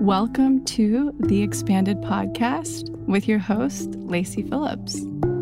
Welcome to the Expanded Podcast with your host, Lacey Phillips.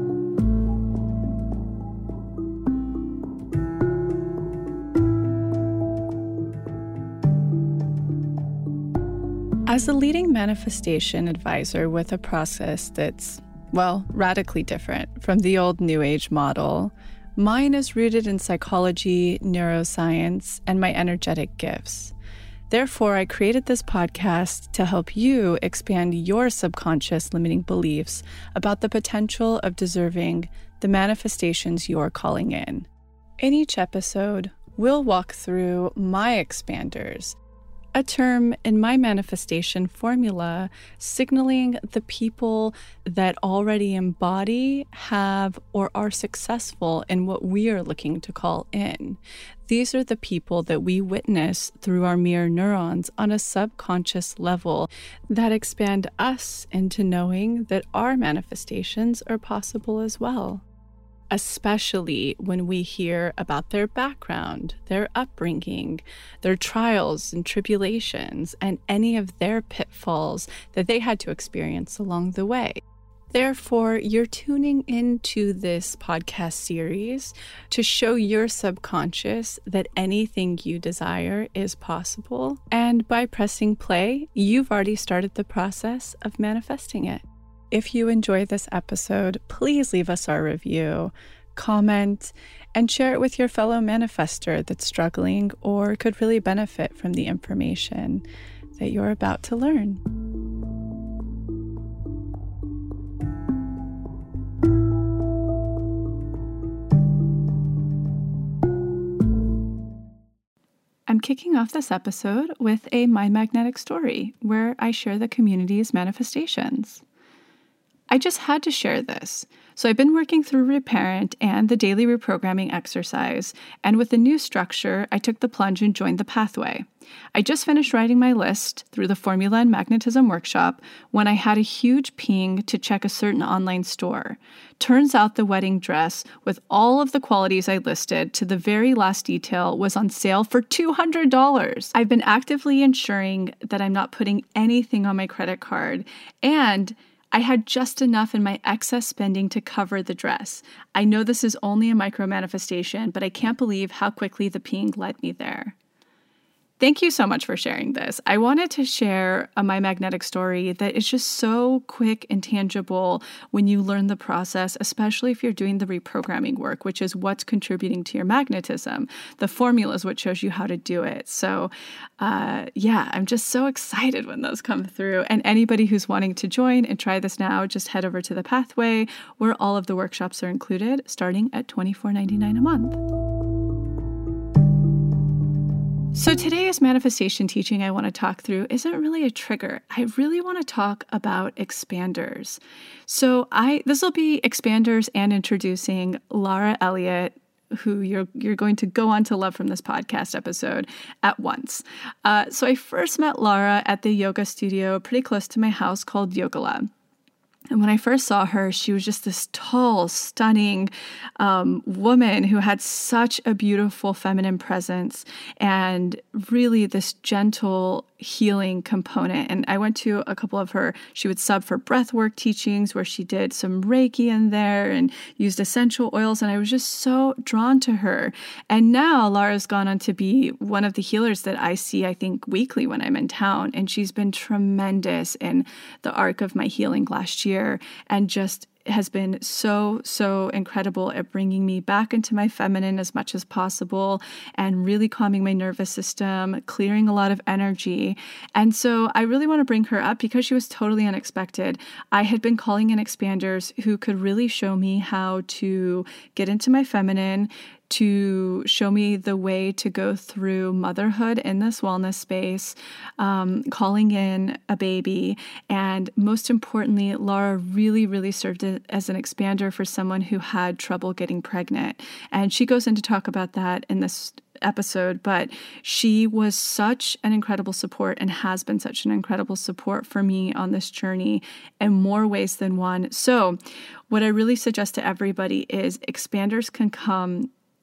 As a leading manifestation advisor with a process that's, radically different from the old New Age model, mine is rooted in psychology, neuroscience, and my energetic gifts. Therefore, I created this podcast to help you expand your subconscious limiting beliefs about the potential of deserving the manifestations you're calling in. In each episode, we'll walk through my expanders, a term in my manifestation formula signaling the people that already embody, have, or are successful in what we are looking to call in. These are the people that we witness through our mirror neurons on a subconscious level that expand us into knowing that our manifestations are possible as well. Especially when we hear about their background, their upbringing, their trials and tribulations, and any of their pitfalls that they had to experience along the way. Therefore, you're tuning into this podcast series to show your subconscious that anything you desire is possible. And by pressing play, you've already started the process of manifesting it. If you enjoy this episode, please leave us our review, comment, and share it with your fellow manifester that's struggling or could really benefit from the information that you're about to learn. I'm kicking off this episode with a My Magnetic Story, where I share the community's manifestations. I just had to share this. So I've been working through Reparent and the daily reprogramming exercise, and with the new structure, I took the plunge and joined the pathway. I just finished writing my list through the Formula and Magnetism workshop when I had a huge ping to check a certain online store. Turns out the wedding dress, with all of the qualities I listed to the very last detail, was on sale for $200. I've been actively ensuring that I'm not putting anything on my credit card, and I had just enough in my excess spending to cover the dress. I know this is only a micro manifestation, but I can't believe how quickly the ping led me there. Thank you so much for sharing this. I wanted to share a My Magnetic Story that is just so quick and tangible when you learn the process, especially if you're doing the reprogramming work, which is what's contributing to your magnetism. The formula is what shows you how to do it. So I'm just so excited when those come through. And anybody who's wanting to join and try this now, just head over to the Pathway, where all of the workshops are included, starting at $24.99 a month. So today's manifestation teaching I want to talk through isn't really a trigger. I really want to talk about expanders. So this will be expanders and introducing Laura Elliott, who you're going to go on to love from this podcast episode at once. So I first met Laura at the yoga studio pretty close to my house called Yogala. And when I first saw her, she was just this tall, stunning woman who had such a beautiful feminine presence and really this gentle healing component. And I went to a couple of she would sub for breathwork teachings where she did some Reiki in there and used essential oils. And I was just so drawn to her. And now Laura's gone on to be one of the healers that I see, I think, weekly when I'm in town. And she's been tremendous in the arc of my healing last year and just has been so incredible at bringing me back into my feminine as much as possible and really calming my nervous system, clearing a lot of energy. And so I really want to bring her up because she was totally unexpected. I had been calling in expanders who could really show me how to get into my feminine, to show me the way to go through motherhood in this wellness space, calling in a baby. And most importantly, Laura really served as an expander for someone who had trouble getting pregnant. And she goes in to talk about that in this episode, but she was such an incredible support and has been such an incredible support for me on this journey in more ways than one. So what I really suggest to everybody is expanders can come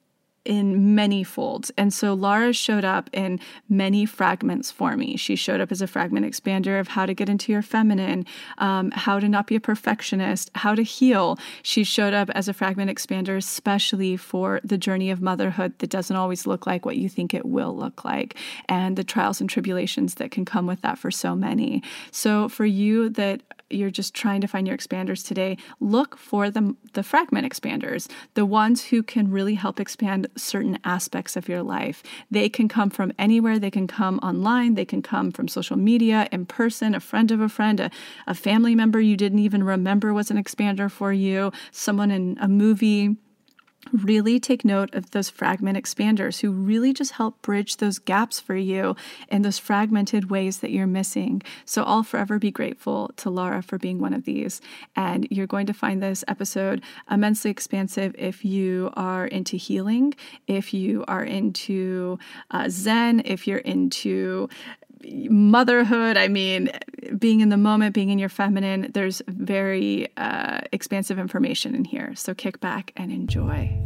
in many folds. And so Laura showed up in many fragments for me. She showed up as a fragment expander of how to get into your feminine, how to not be a perfectionist, how to heal. She showed up as a fragment expander, especially for the journey of motherhood that doesn't always look like what you think it will look like, and the trials and tribulations that can come with that for so many. So for you that you're just trying to find your expanders today, look for the fragment expanders, the ones who can really help expand certain aspects of your life. They can come from anywhere. They can come online. They can come from social media, in person, a friend of a friend, a family member you didn't even remember was an expander for you, someone in a movie. Really take note of those fragment expanders who really just help bridge those gaps for you in those fragmented ways that you're missing. So I'll forever be grateful to Laura for being one of these. And you're going to find this episode immensely expansive if you are into healing, if you are into Zen, if you're into motherhood. I mean, being in the moment, being in your feminine, there's very expansive information in here. So kick back and enjoy.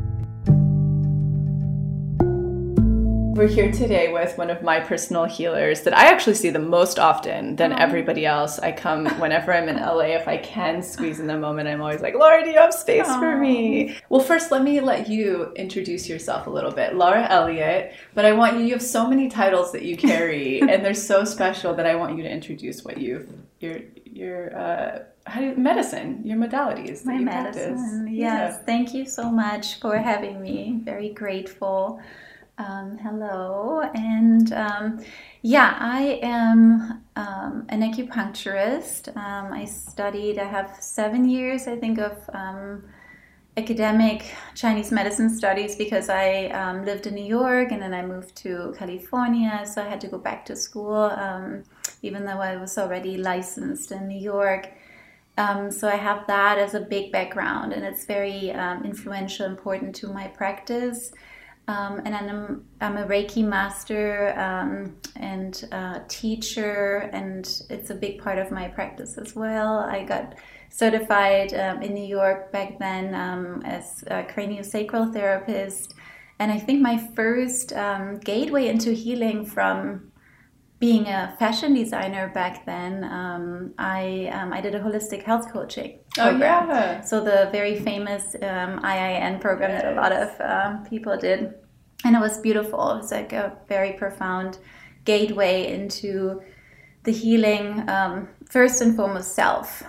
We're here today with one of my personal healers that I actually see the most often than everybody else. I come whenever I'm in LA, if I can squeeze in the moment. I'm always like, Laura, do you have space for me? Well, first, let me let you introduce yourself a little bit. Laura Elliott, but I want you have so many titles that you carry, and they're so special that I want you to introduce what your medicine, your modalities that you practice. Medicine, yes. Yeah. Thank you so much for having me. Very grateful. Hello, and I am an acupuncturist. I have 7 years, I think, of academic Chinese medicine studies because I lived in New York and then I moved to California, so I had to go back to school, even though I was already licensed in New York. So I have that as a big background, and it's very influential, important to my practice. And I'm a Reiki master and teacher, and it's a big part of my practice as well. I got certified in New York back then as a craniosacral therapist, and I think my first gateway into healing from being a fashion designer back then, I did a holistic health coaching program. Oh, yeah. So the very famous IIN program that a lot of people did. And it was beautiful. It was like a very profound gateway into the healing, first and foremost self.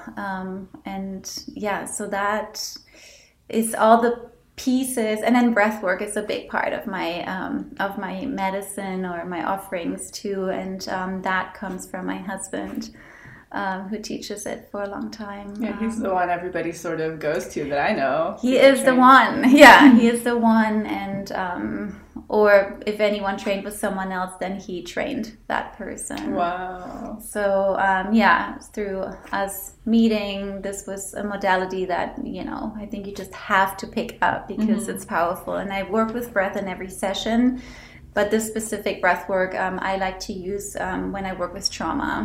So that is all the pieces, and then breath work is a big part of my medicine or my offerings too, and that comes from my husband, who teaches it for a long time. Yeah, he's the one everybody sort of goes to that I know. He is the one. Yeah, he is the one, and or if anyone trained with someone else, then he trained that person. Wow. So through us meeting, this was a modality that, I think you just have to pick up because it's powerful. And I work with breath in every session, but this specific breath work I like to use when I work with trauma.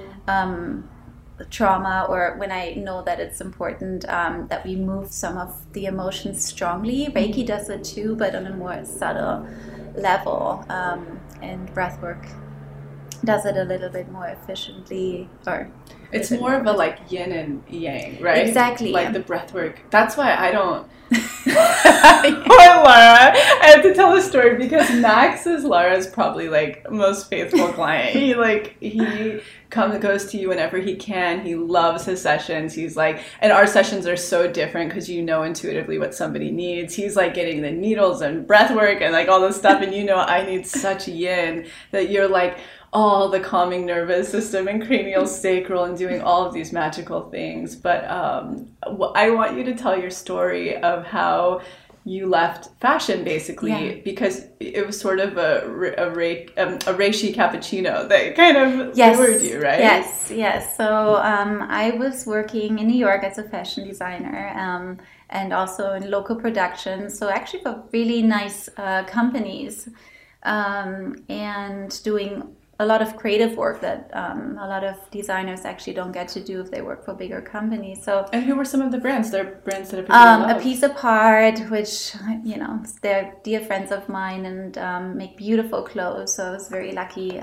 Trauma, or when I know that it's important that we move some of the emotions strongly. Reiki does it too, but on a more subtle level, and breathwork does it a little bit more efficiently. Or it's more of a like yin and yang, right? Exactly. Like the breathwork. That's why I don't. Poor Laura. I have to tell a story because Max is Laura's probably like most faithful client. He goes to you whenever he can. He loves his sessions. He's like, and our sessions are so different because you know intuitively what somebody needs. He's like getting the needles and breath work and like all this stuff, and I need such yin that you're like all the calming nervous system and cranial sacral and doing all of these magical things. But I want you to tell your story of how you left fashion, basically, because it was sort of a reishi cappuccino that kind of lured you, right? Yes. So I was working in New York as a fashion designer and also in local production. So actually for really nice companies and doing a lot of creative work that a lot of designers actually don't get to do if they work for bigger companies. So, and who were some of the brands? They're brands that have A Piece Apart, which, you know, they're dear friends of mine and make beautiful clothes. So I was very lucky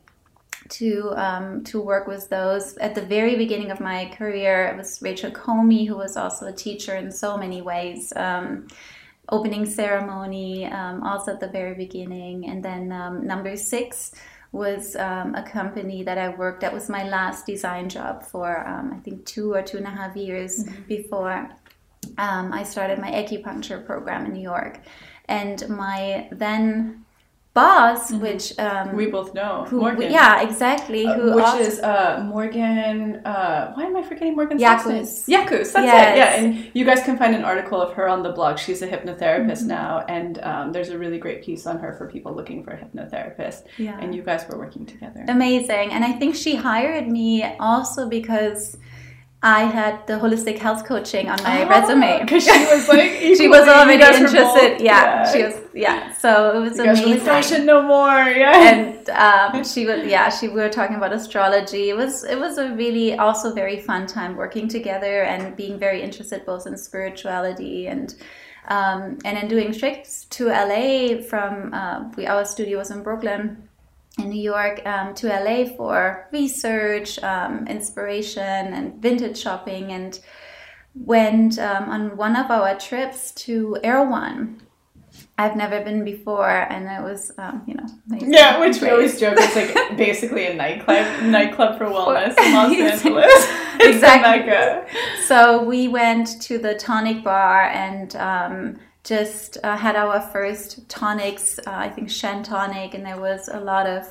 to work with those. At the very beginning of my career, it was Rachel Comey, who was also a teacher in so many ways. Opening ceremony, also at the very beginning, and then Number 6 was a company that I worked. That was my last design job for I think 2 or 2.5 years before I started my acupuncture program in New York. And my then boss, which we both know, Morgan. Yeah, exactly. Is Morgan. Why am I forgetting Morgan's last name? Yakus. That's it. Yeah, and you guys can find an article of her on the blog. She's a hypnotherapist now, and there's a really great piece on her for people looking for a hypnotherapist. Yeah. And you guys were working together. Amazing. And I think she hired me also because I had the holistic health coaching on my resume. Because she was like, she was already interested. Yeah, she was. Yeah, so it was amazing. Really fashion no more. Yeah, and she was. Yeah, we were talking about astrology. It was a really also very fun time working together and being very interested both in spirituality and in doing trips to LA from. Our studio was in Brooklyn. In New York to LA for research, inspiration, and vintage shopping, and went on one of our trips to Erewhon. I've never been before, and it was, amazing. Yeah, which we always joke is like basically a nightclub for wellness in Los Angeles. Exactly. So we went to the Tonic Bar and just had our first tonics, I think Shen tonic, and there was a lot of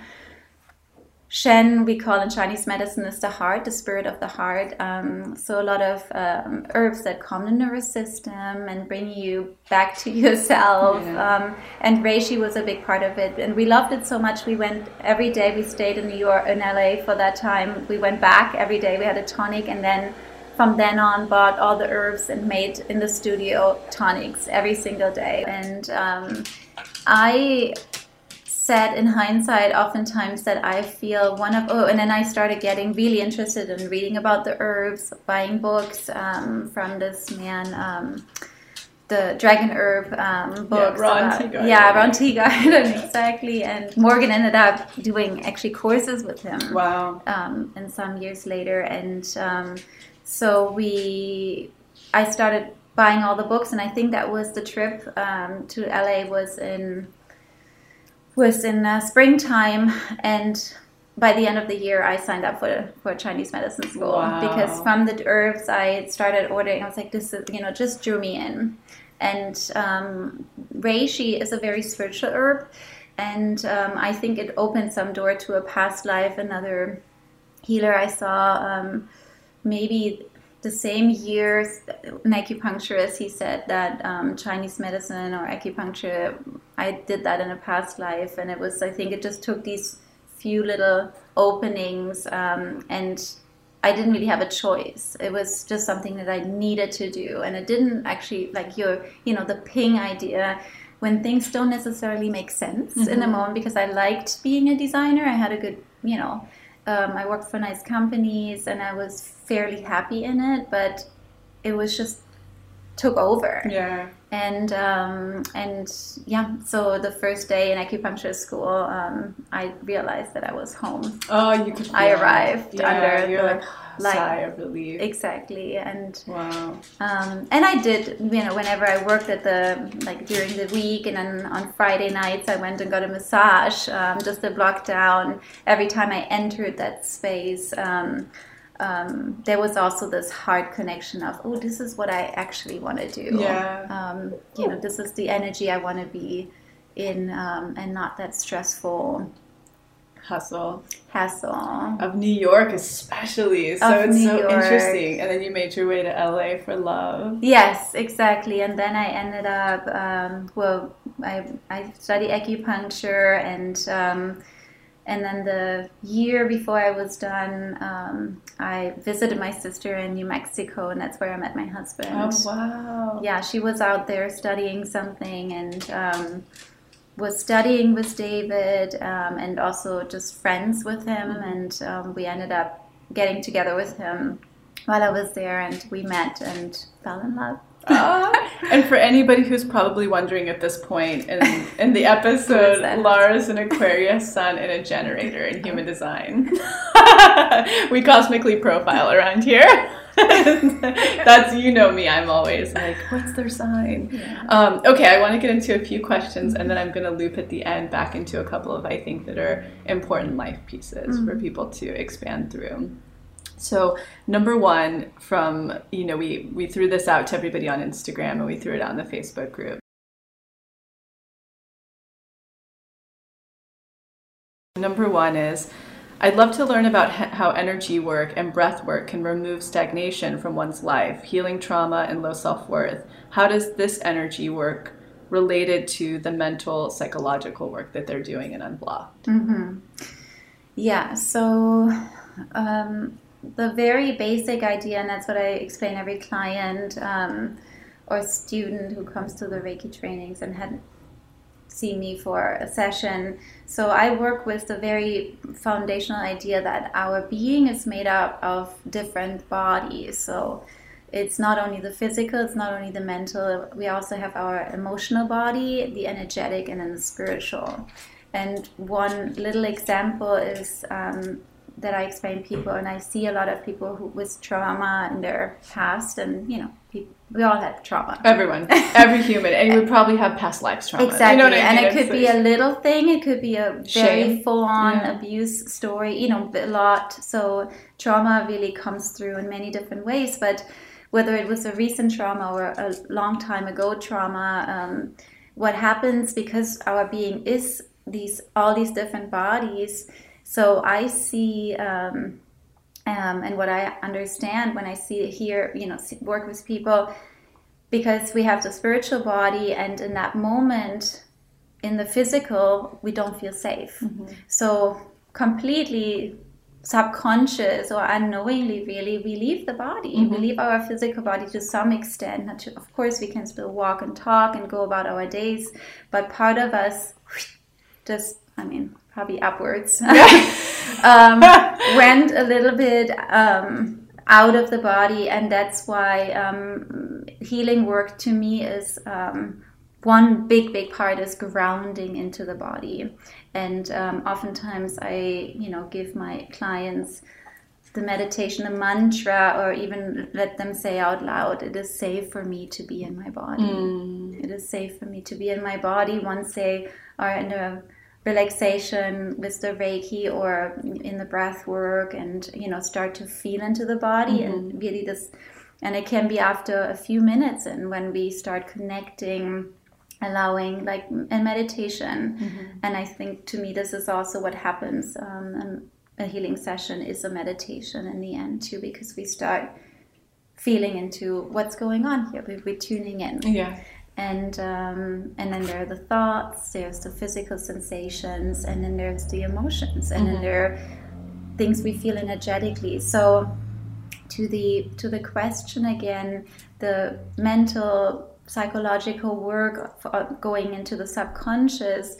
Shen, we call in Chinese medicine, is the heart, the spirit of the heart. So a lot of herbs that calm the nervous system and bring you back to yourself. Yeah. And reishi was a big part of it, and we loved it so much. We went every day. We stayed in New York, in LA for that time. We went back every day. We had a tonic, and then from then on, bought all the herbs and made in the studio tonics every single day. And I said in hindsight oftentimes that I feel and then I started getting really interested in reading about the herbs, buying books from this man, the Dragon Herb books. Ron Teegarden. Yeah, Ron Teegarden, exactly. And Morgan ended up doing actually courses with him. Wow. And some years later. And so I started buying all the books, and I think that was the trip to LA was in springtime, and by the end of the year I signed up for Chinese medicine school. Wow. Because from the herbs I started ordering. I was like, this is, just drew me in. And reishi is a very spiritual herb, and I think it opened some door to a past life. Another healer I saw maybe the same year, an acupuncturist, he said that Chinese medicine or acupuncture, I did that in a past life, and I think it just took these few little openings, and I didn't really have a choice. It was just something that I needed to do, and it didn't actually, like the ping idea, when things don't necessarily make sense in the moment, because I liked being a designer. I had a good, I worked for nice companies, and I was fairly happy in it, but it was just took over. Yeah. And so the first day in acupuncture school, I realized that I was home. Oh, you could. I arrived under the sigh of relief. Exactly, and wow. And I did, whenever I worked at during the week, and then on Friday nights I went and got a massage, just to block down every time I entered that space. There was also this heart connection of, this is what I actually want to do. Yeah. This is the energy I want to be in, and not that stressful hassle of New York, especially. So it's so interesting. And then you made your way to LA for love. Yes, exactly. And then I ended up, I studied acupuncture, and then the year before I was done, I visited my sister in New Mexico, and that's where I met my husband. Oh, wow. Yeah, she was out there studying something, and was studying with David and also just friends with him. And we ended up getting together with him while I was there, and we met and fell in love. And for anybody who's probably wondering at this point in the episode, Laura's an Aquarius sun and a generator in human design. We cosmically profile around here. That's, you know me, I'm always like, what's their sign? Yeah. Okay, I want to get into a few questions, and then I'm going to loop at the end back into a couple of, I think, that are important life pieces for people to expand through. So number one, from, we threw this out to everybody on Instagram, and we threw it out in the Facebook group. Number one is, I'd love to learn about how energy work and breath work can remove stagnation from one's life, healing trauma and low self-worth. How does this energy work related to the mental, psychological work that they're doing in Unblocked? Mm-hmm. Yeah, so the very basic idea, and that's what I explain every client or student who comes to the Reiki trainings and hadn't seen me for a session. So I work with the very foundational idea that our being is made up of different bodies. So it's not only the physical, it's not only the mental, we also have our emotional body, the energetic, and then the spiritual. And one little example is that I explain people, and I see a lot of people who with trauma in their past, and we all had trauma. Everyone, every human, and you would probably have past lives trauma. Exactly, you know what I mean? And it could be a little thing, it could be a very full-on abuse story, a lot. So trauma really comes through in many different ways, but whether it was a recent trauma or a long time ago trauma, what happens because our being is all these different bodies. So I see, and what I understand when I work with people, because we have the spiritual body, and in that moment, in the physical, we don't feel safe. Mm-hmm. So completely subconscious or unknowingly, really, we leave the body. Mm-hmm. We leave our physical body to some extent. Of course, we can still walk and talk and go about our days, but part of us just, probably upwards, went a little bit out of the body. And that's why healing work to me is one big part is grounding into the body. And oftentimes I give my clients the meditation, a mantra, or even let them say out loud, it is safe for me to be in my body. It is safe for me to be in my body once they are in a relaxation with the Reiki or in the breath work, and start to feel into the body. Mm-hmm. And really and it can be after a few minutes, and when we start connecting, allowing, like in meditation. Mm-hmm. And I think to me this is also what happens. A healing session is a meditation in the end too, because we start feeling into what's going on here. We're tuning in. Yeah. And then there are the thoughts, there's the physical sensations, and then there's the emotions, and then there are things we feel energetically. So to the question again, the mental, psychological work going into the subconscious,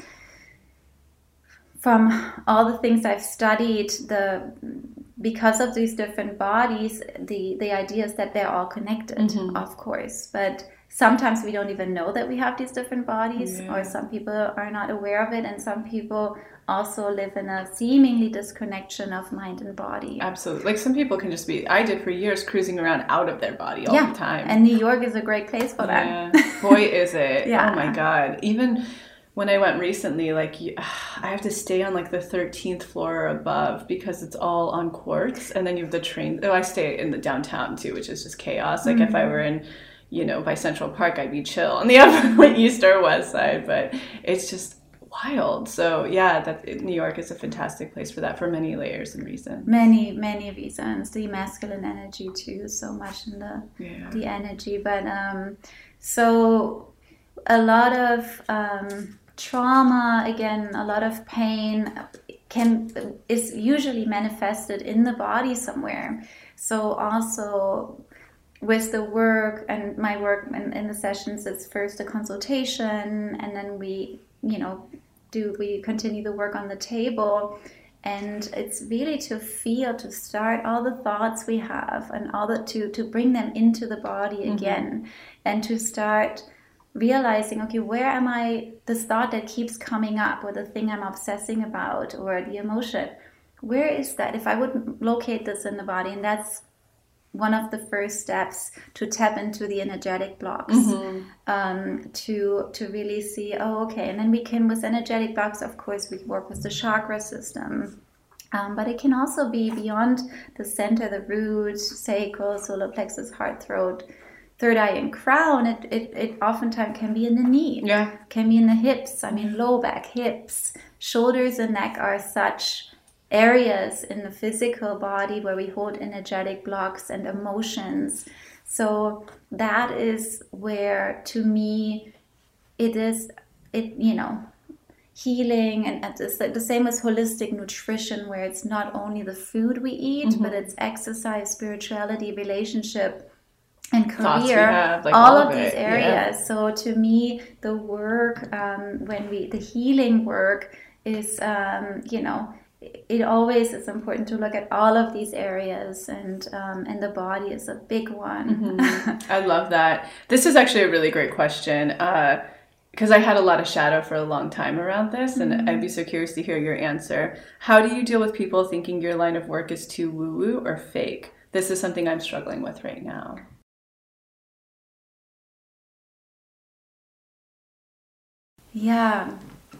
from all the things I've studied, because of these different bodies, the idea is that they're all connected, of course, but sometimes we don't even know that we have these different bodies, or some people are not aware of it, and some people also live in a seemingly disconnection of mind and body. Absolutely. Like some people can just be, I did for years, cruising around out of their body all the time. And New York is a great place for that. Boy, is it. Oh my God. Even when I went recently, I have to stay on like the 13th floor or above because it's all on quartz. And then you have the train. I stay in the downtown too, which is just chaos. Like if I were in by Central Park, I'd be chill on the upper east or west side, but it's just wild. So New York is a fantastic place for that, for many layers and reasons. Many reasons. The masculine energy too, so much in the energy. But so a lot of trauma, again, a lot of pain is usually manifested in the body somewhere. So also with the work and my work in the sessions, it's first a consultation, and then we do we continue the work on the table? And it's really to feel, to start all the thoughts we have and to bring them into the body again, and to start realizing, okay, where am I, this thought that keeps coming up, or the thing I'm obsessing about, or the emotion, where is that? If I would locate this in the body, and that's one of the first steps to tap into the energetic blocks, to really see, oh, okay. And then we can, with energetic blocks, of course, we work with the chakra system. But it can also be beyond the center, the root, sacral, solar plexus, heart, throat, third eye, and crown. It oftentimes can be in the knee, can be in the hips. I mean, low back, hips, shoulders, and neck are such areas in the physical body where we hold energetic blocks and emotions. So that is where, to me, healing, and it's like the same as holistic nutrition, where it's not only the food we eat, but it's exercise, spirituality, relationship, and career, all of these areas. So to me, the work, the healing work is, it always is important to look at all of these areas, and the body is a big one. I love that. This is actually a really great question, because I had a lot of shadow for a long time around this, and I'd be so curious to hear your answer. How do you deal with people thinking your line of work is too woo-woo or fake? This is something I'm struggling with right now. Yeah.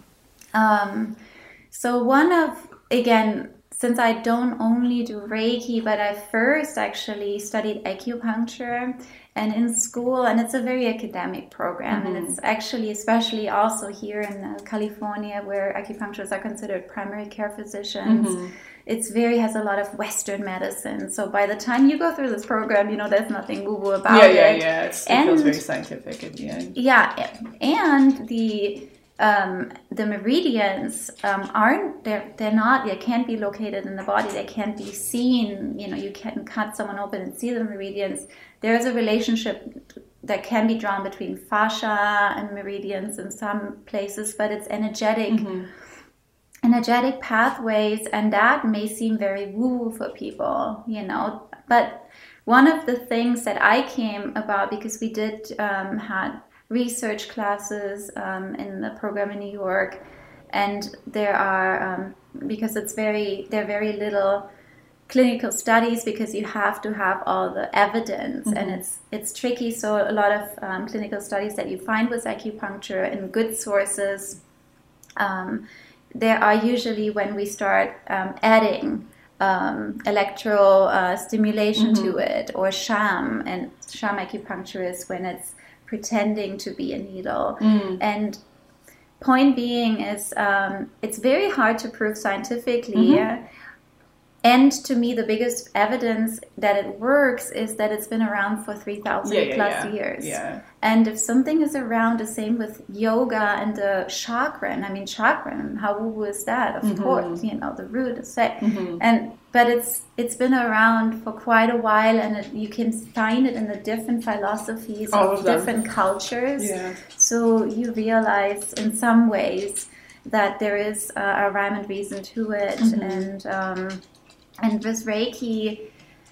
So again, since I don't only do Reiki, but I first actually studied acupuncture, and in school, and it's a very academic program, and it's actually, especially also here in California, where acupuncturists are considered primary care physicians, has a lot of Western medicine. So by the time you go through this program, there's nothing woo-woo about it. Yeah. It feels very scientific at the end. Yeah, and the meridians they can't be located in the body, they can't be seen. You can cut someone open and see the meridians. There is a relationship that can be drawn between fascia and meridians in some places, but it's energetic pathways, and that may seem very woo for people, but one of the things that I came about, because we did had research classes in the program in New York, and there are because there are very little clinical studies, because you have to have all the evidence, and it's tricky. So a lot of clinical studies that you find with acupuncture in good sources, there are usually when we start adding electro stimulation to it, or sham acupuncture is when it's pretending to be a needle. And point being is, it's very hard to prove scientifically. And to me, the biggest evidence that it works is that it's been around for 3,000 plus years. And if something is around, the same with yoga and the chakra. I mean, chakra, how woo is that? Of course, the root is set. But it's been around for quite a while, and you can find it in the different philosophies of different cultures. So you realize in some ways that there is a rhyme and reason to it. And with Reiki,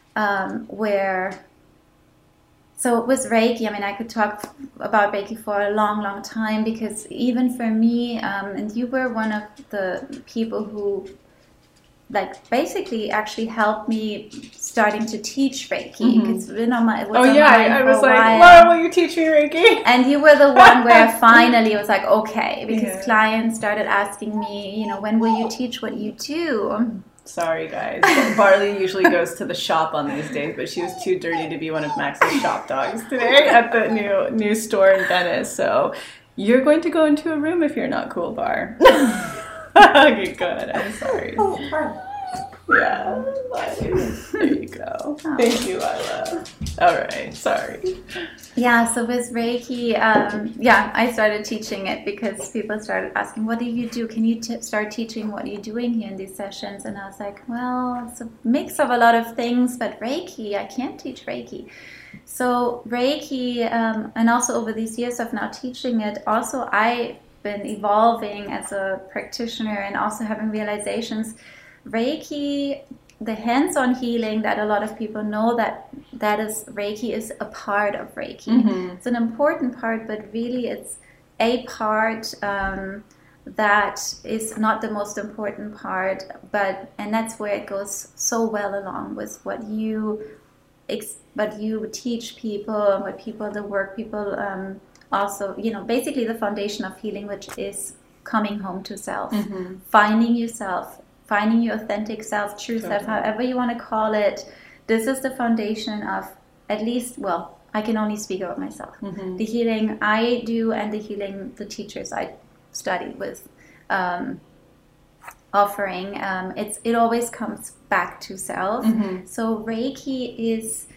with Reiki, I mean, I could talk about Reiki for a long, long time, because even for me, and you were one of the people who, basically actually helped me starting to teach Reiki. Because I was like, Laura, will you teach me Reiki? And you were the one where finally it was like, okay, because clients started asking me, when will you teach what you do? Sorry, guys. Barley usually goes to the shop on these days, but she was too dirty to be one of Max's shop dogs today at the new store in Venice. So you're going to go into a room if you're not cool, Bar. Okay, good. I'm sorry. Oh, fine. Yeah. There you go. Thank you, Lila. All right. Sorry. Yeah, so with Reiki, I started teaching it because people started asking, what do you do? Can you start teaching what you're doing here in these sessions? And I was like, well, it's a mix of a lot of things, but Reiki, I can't teach Reiki. So Reiki, and also over these years of now teaching it, also I've been evolving as a practitioner and also having realizations, Reiki, the hands-on healing that a lot of people know that is Reiki, is a part of Reiki. Mm-hmm. It's an important part, but really it's a part that is not the most important part, and that's where it goes so well along with what you teach people, the work people also, basically the foundation of healing, which is coming home to self, mm-hmm. finding yourself, finding your authentic self, true self, however you want to call it. This is the foundation of, at least, well, I can only speak about myself. Mm-hmm. The healing I do and the healing the teachers I studied with offering, it always comes back to self. Mm-hmm. So Reiki is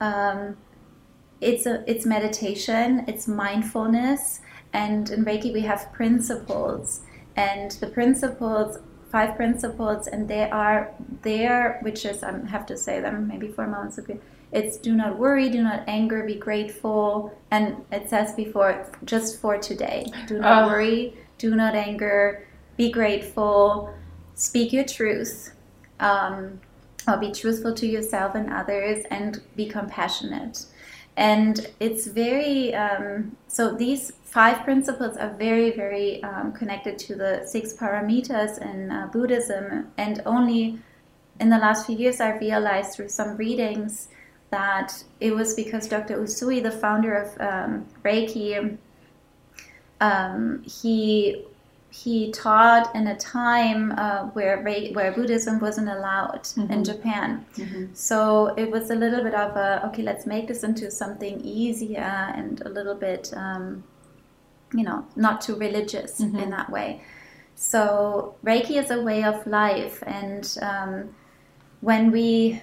it's meditation, it's mindfulness, and in Reiki we have principles, and the principles, 5 principles, and they are there, which is, I have to say them maybe for a moment. So it's do not worry, do not anger, be grateful, and it says before, just for today, do not worry, do not anger, be grateful, speak your truth, or be truthful to yourself and others, and be compassionate. And it's very, so these 5 principles are very, very connected to the 6 paramitas in Buddhism. And only in the last few years I realized through some readings that it was because Dr. Usui, the founder of Reiki, he taught in a time where Buddhism wasn't allowed, mm-hmm. in Japan. Mm-hmm. So it was a little bit of okay, let's make this into something easier and a little bit, not too religious, mm-hmm. in that way. So Reiki is a way of life, and when we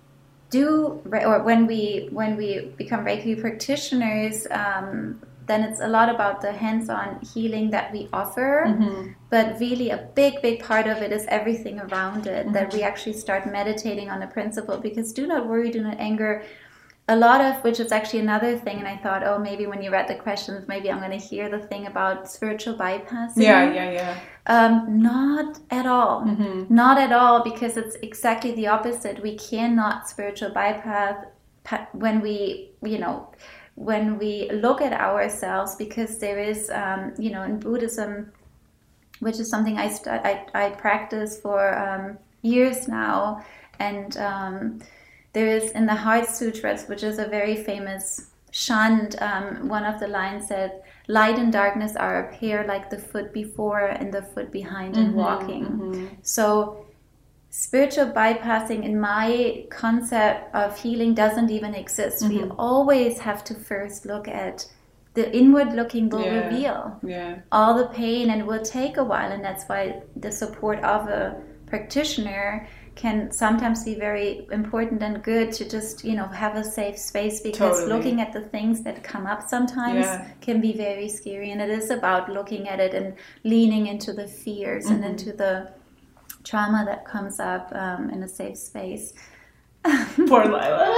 when we become Reiki practitioners, then it's a lot about the hands-on healing that we offer, mm-hmm. but really a big part of it is everything around it, mm-hmm. that we actually start meditating on the principle, because do not worry, do not anger, a lot of which is actually another thing, and I thought, maybe when you read the questions, maybe I'm going to hear the thing about spiritual bypassing. Yeah. Not at all. Mm-hmm. Not at all, because it's exactly the opposite. We cannot spiritual bypass when we look at ourselves, because there is, in Buddhism, which is something I practice for years now, and there is in the Heart Sutras, which is a very famous chant, one of the lines said, "Light and darkness are a pair, like the foot before and the foot behind, mm-hmm, in walking." Mm-hmm. So spiritual bypassing, in my concept of healing, doesn't even exist. Mm-hmm. We always have to first look at the inward looking will reveal all the pain, and it will take a while. And that's why the support of a practitioner can sometimes be very important and good, to just, have a safe space, because looking at the things that come up sometimes can be very scary. And it is about looking at it and leaning into the fears, mm-hmm. and into the trauma that comes up in a safe space. Poor Lila.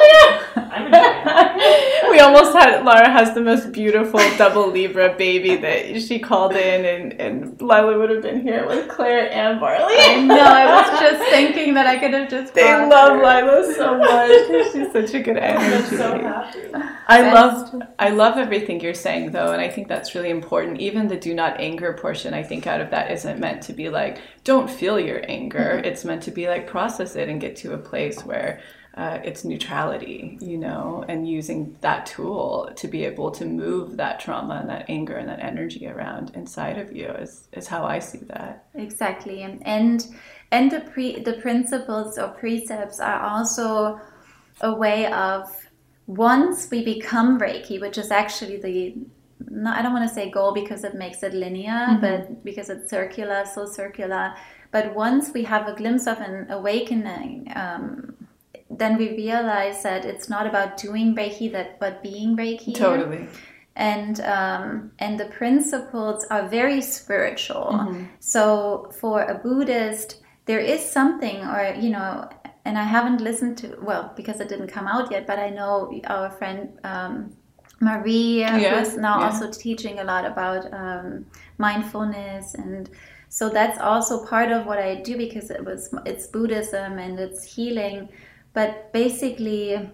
We almost had, Lara has the most beautiful double Libra baby that she called in, and Lila would have been here with Claire and Barley. I know, I was just thinking that I could have just They love Lila so much. She's such a good energy. I'm so happy. I love everything you're saying, though, and I think that's really important. Even the do not anger portion, I think out of that isn't meant to be like, don't feel your anger. Mm-hmm. It's meant to be like, process it and get to a place where it's neutrality, and using that tool to be able to move that trauma and that anger and that energy around inside of you is how I see that. Exactly. And the principles or precepts are also a way of, once we become Reiki, which is actually I don't want to say goal because it makes it linear, mm-hmm. but because it's circular, but once we have a glimpse of an awakening, then we realize that it's not about doing Reiki, but being Reiki. Totally. And the principles are very spiritual. Mm-hmm. So for a Buddhist, there is something, or, and I haven't listened to, because it didn't come out yet, but I know our friend Marie, who is now also teaching a lot about mindfulness, and so that's also part of what I do, because it's Buddhism and it's healing. But basically,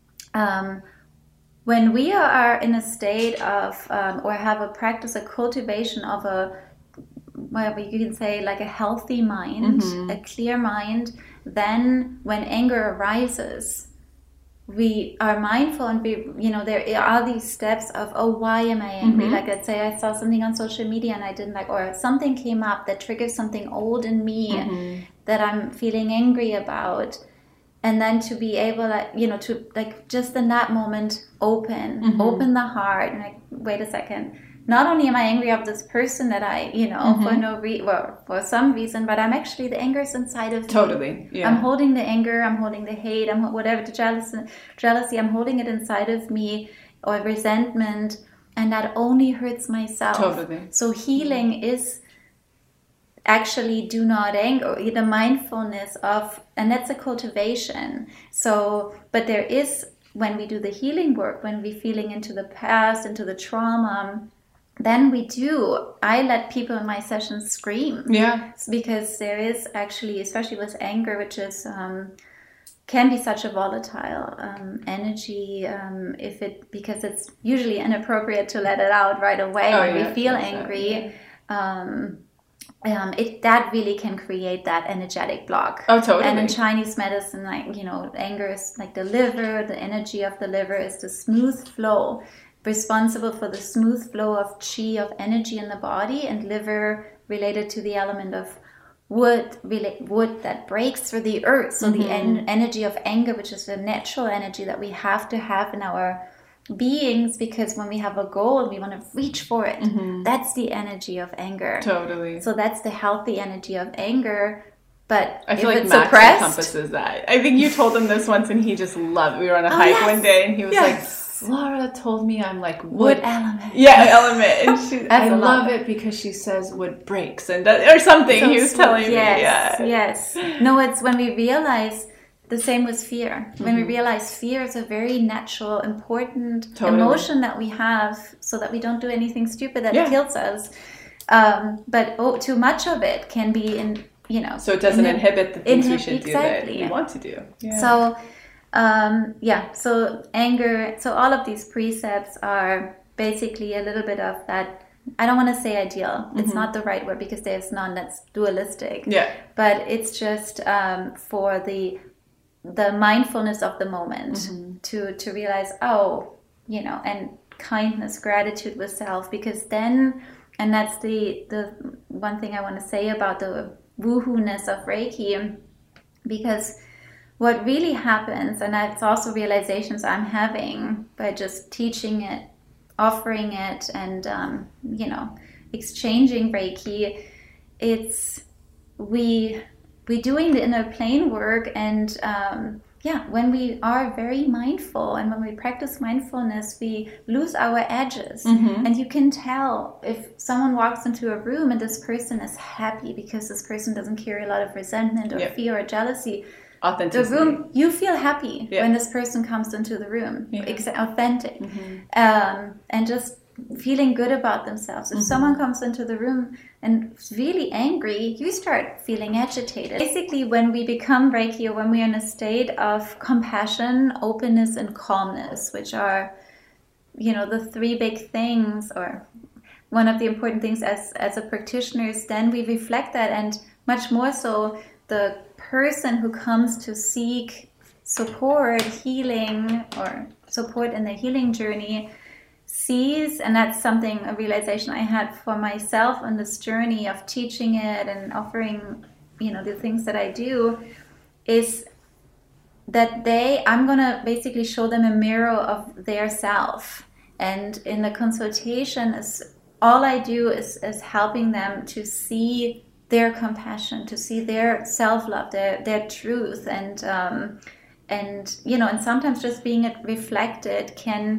when we are in a state of or have a practice, a cultivation of well, you can say like a healthy mind, a clear mind, then when anger arises, we are mindful, and there are these steps of, oh, why am I angry? Like, let's say I saw something on social media and I didn't like, or something came up that triggers something old in me that I'm feeling angry about. And then to be able, to like just in that moment open the heart and like, wait a second. Not only am I angry of this person that I, for some reason, but I'm actually, the anger is inside of me. Totally, yeah. I'm holding the anger, I'm holding the hate, the jealousy, I'm holding it inside of me, or resentment, and that only hurts myself. Totally. So healing is actually do not anger, the mindfulness of, and that's a cultivation. So, but there is, when we do the healing work, when we're feeling into the past, into the trauma, then I let people in my sessions scream. Yeah. Because there is actually, especially with anger, which is can be such a volatile energy, because it's usually inappropriate to let it out right away when we feel angry. That really can create that energetic block. Oh, totally. And in Chinese medicine, anger is like the liver. The energy of the liver is the smooth flow, responsible for the smooth flow of qi, of energy in the body, and liver related to the element of wood that breaks through the earth. So the energy of anger, which is the natural energy that we have to have in our beings, because when we have a goal and we want to reach for it, that's the energy of anger. Totally. So that's the healthy energy of anger. But I feel if like it's Max suppressed, encompasses that. I think you told him this once and he just loved it. We were on a hike one day and he was like, Laura told me I'm like wood element. Yeah, element. And I love it because she says wood breaks and or something. So he was telling me. Yes. No, it's when we realize. The same with fear. When we realize fear is a very natural, important emotion that we have, so that we don't do anything stupid that kills us. But too much of it can be So it doesn't inhibit the things we should do that we want to do. Yeah. So, so anger. So all of these precepts are basically a little bit of that. I don't want to say ideal. It's not the right word, because there's none that's dualistic. Yeah. But it's just for the mindfulness of the moment, to realize, and kindness, gratitude with self, because then, and that's the one thing I want to say about the woohoo-ness of Reiki, because what really happens, and that's also realizations I'm having by just teaching it, offering it, and exchanging Reiki, it's we're doing the inner plane work, and when we are very mindful and when we practice mindfulness, we lose our edges. And you can tell if someone walks into a room and this person is happy because this person doesn't carry a lot of resentment or fear or jealousy. Authenticity. The room, you feel happy when this person comes into the room. Authentic. And just feeling good about themselves. If someone comes into the room and is really angry, you start feeling agitated. Basically, when we become Reiki, or when we're in a state of compassion, openness, and calmness, which are, the three big things, or one of the important things as a practitioner, is then we reflect that, and much more so the person who comes to seek support, healing, or support in the healing journey sees, and that's something, a realization I had for myself on this journey of teaching it and offering, the things that I do, is that I'm going to basically show them a mirror of their self. And in the consultation, all I do is helping them to see their compassion, to see their self-love, their truth, and sometimes just being reflected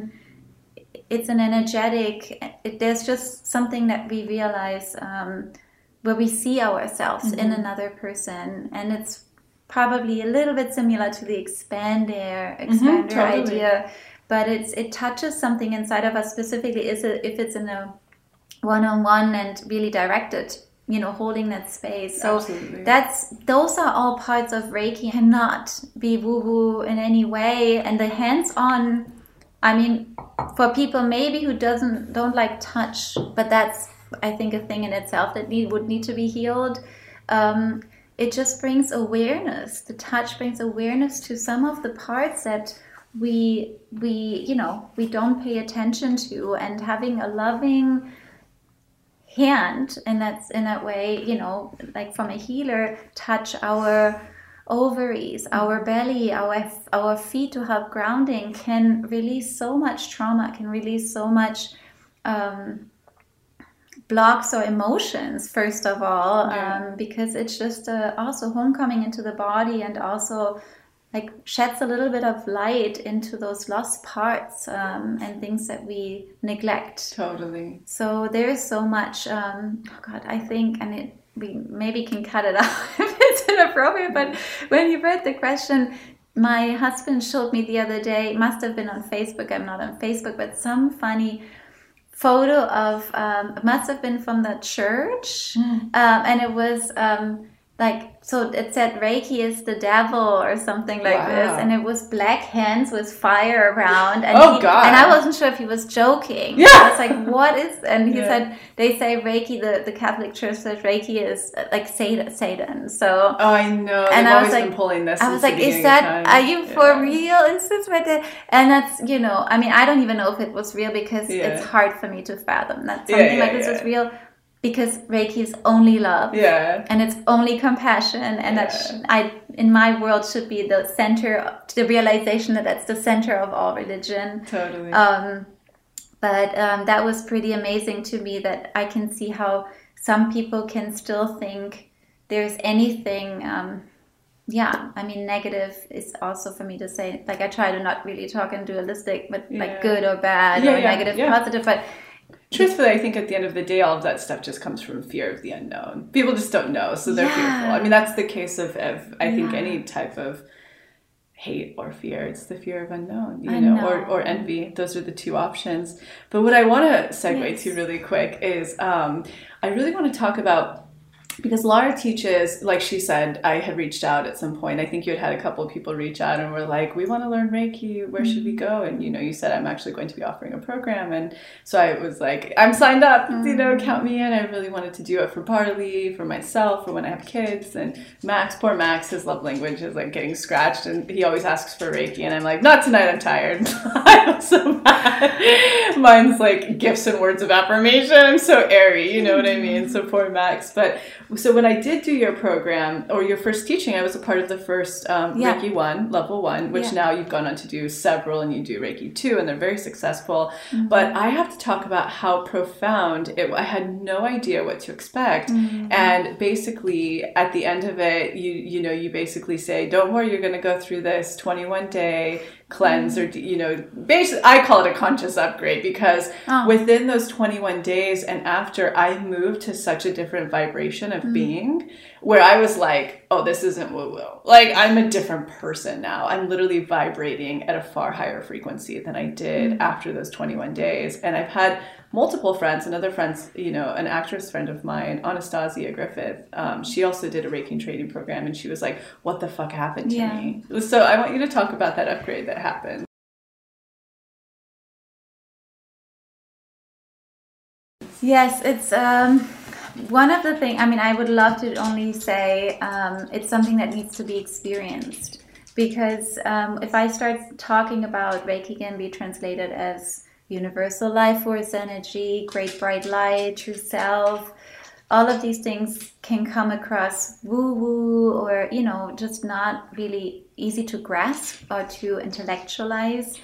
it's an energetic, there's just something that we realize where we see ourselves in another person, and it's probably a little bit similar to the expander totally. idea, but it touches something inside of us specifically. If it's in a one-on-one and really directed, holding that space. So Absolutely. those are all parts of Reiki. Cannot be woo-woo in any way. And the hands-on, I mean, for people maybe who don't like touch, but that's, I think, a thing in itself that would need to be healed. It just brings awareness. The touch brings awareness to some of the parts that we don't pay attention to, and having a loving hand, and that's in that way, like from a healer, touch our ovaries, our belly, our feet to help grounding, can release so much trauma, can release so much blocks or emotions, first of all, because it's just also homecoming into the body, and also like sheds a little bit of light into those lost parts and things that we neglect. Totally. So there is so much, I think, and we maybe can cut it out if it's inappropriate, but when you read the question, my husband showed me the other day, it must have been on Facebook, I'm not on Facebook, but some funny photo of, it must have been from the church, and it was so it said Reiki is the devil or something like this, and it was black hands with fire around, and God. And I wasn't sure if he was joking. Yeah. I was like, what is, and he said, they say Reiki, the Catholic Church says Reiki is like Satan. So I know, and they've I was always been pulling this. I was like, is that, are you for real? Is this what the, and that's, I mean, I don't even know if it was real, because it's hard for me to fathom that something like this was real. Because Reiki is only love, and it's only compassion, and that in my world should be the center, the realization that that's the center of all religion. Totally. But that was pretty amazing to me, that I can see how some people can still think there's anything. I mean, negative is also for me to say. Like, I try to not really talk in dualistic, but like good or bad or negative, positive, but. Truthfully, I think at the end of the day, all of that stuff just comes from fear of the unknown. People just don't know, so they're fearful. I mean, that's the case of I think, any type of hate or fear. It's the fear of unknown, you know, or envy. Those are the two options. But what I want to segue to really quick is I really want to talk about, because Lara teaches, like she said, I had reached out at some point. I think you had a couple of people reach out and were like, we want to learn Reiki. Where should we go? And, you said, I'm actually going to be offering a program. And so I was like, I'm signed up, count me in. I really wanted to do it for Barley, for myself, for when I have kids. And Max, poor Max, his love language is like getting scratched. And he always asks for Reiki. And I'm like, not tonight, I'm tired. I'm so bad. Mine's like gifts and words of affirmation. I'm so airy, you know what I mean? So poor Max. But so when I did do your program, or your first teaching, I was a part of the first Reiki 1, level 1, which now you've gone on to do several, and you do Reiki 2, and they're very successful. But I have to talk about how profound I had no idea what to expect. And basically, at the end of it, you basically say, don't worry, you're going to go through this 21-day cleanse, or basically I call it a conscious upgrade, because within those 21 days and after, I moved to such a different vibration of being, where I was like, oh, this isn't woo-woo. Like, I'm a different person now. I'm literally vibrating at a far higher frequency than I did after those 21 days. And I've had multiple friends, and other friends, an actress friend of mine, Anastasia Griffith, she also did a Reiki training program, and she was like, what the fuck happened to me? So I want you to talk about that upgrade that happened. Yes, it's one of the things, I mean, I would love to only say it's something that needs to be experienced, because if I start talking about Reiki, can be translated as universal life force energy, great bright light, true self, all of these things can come across woo-woo, or, just not really easy to grasp or to intellectualize.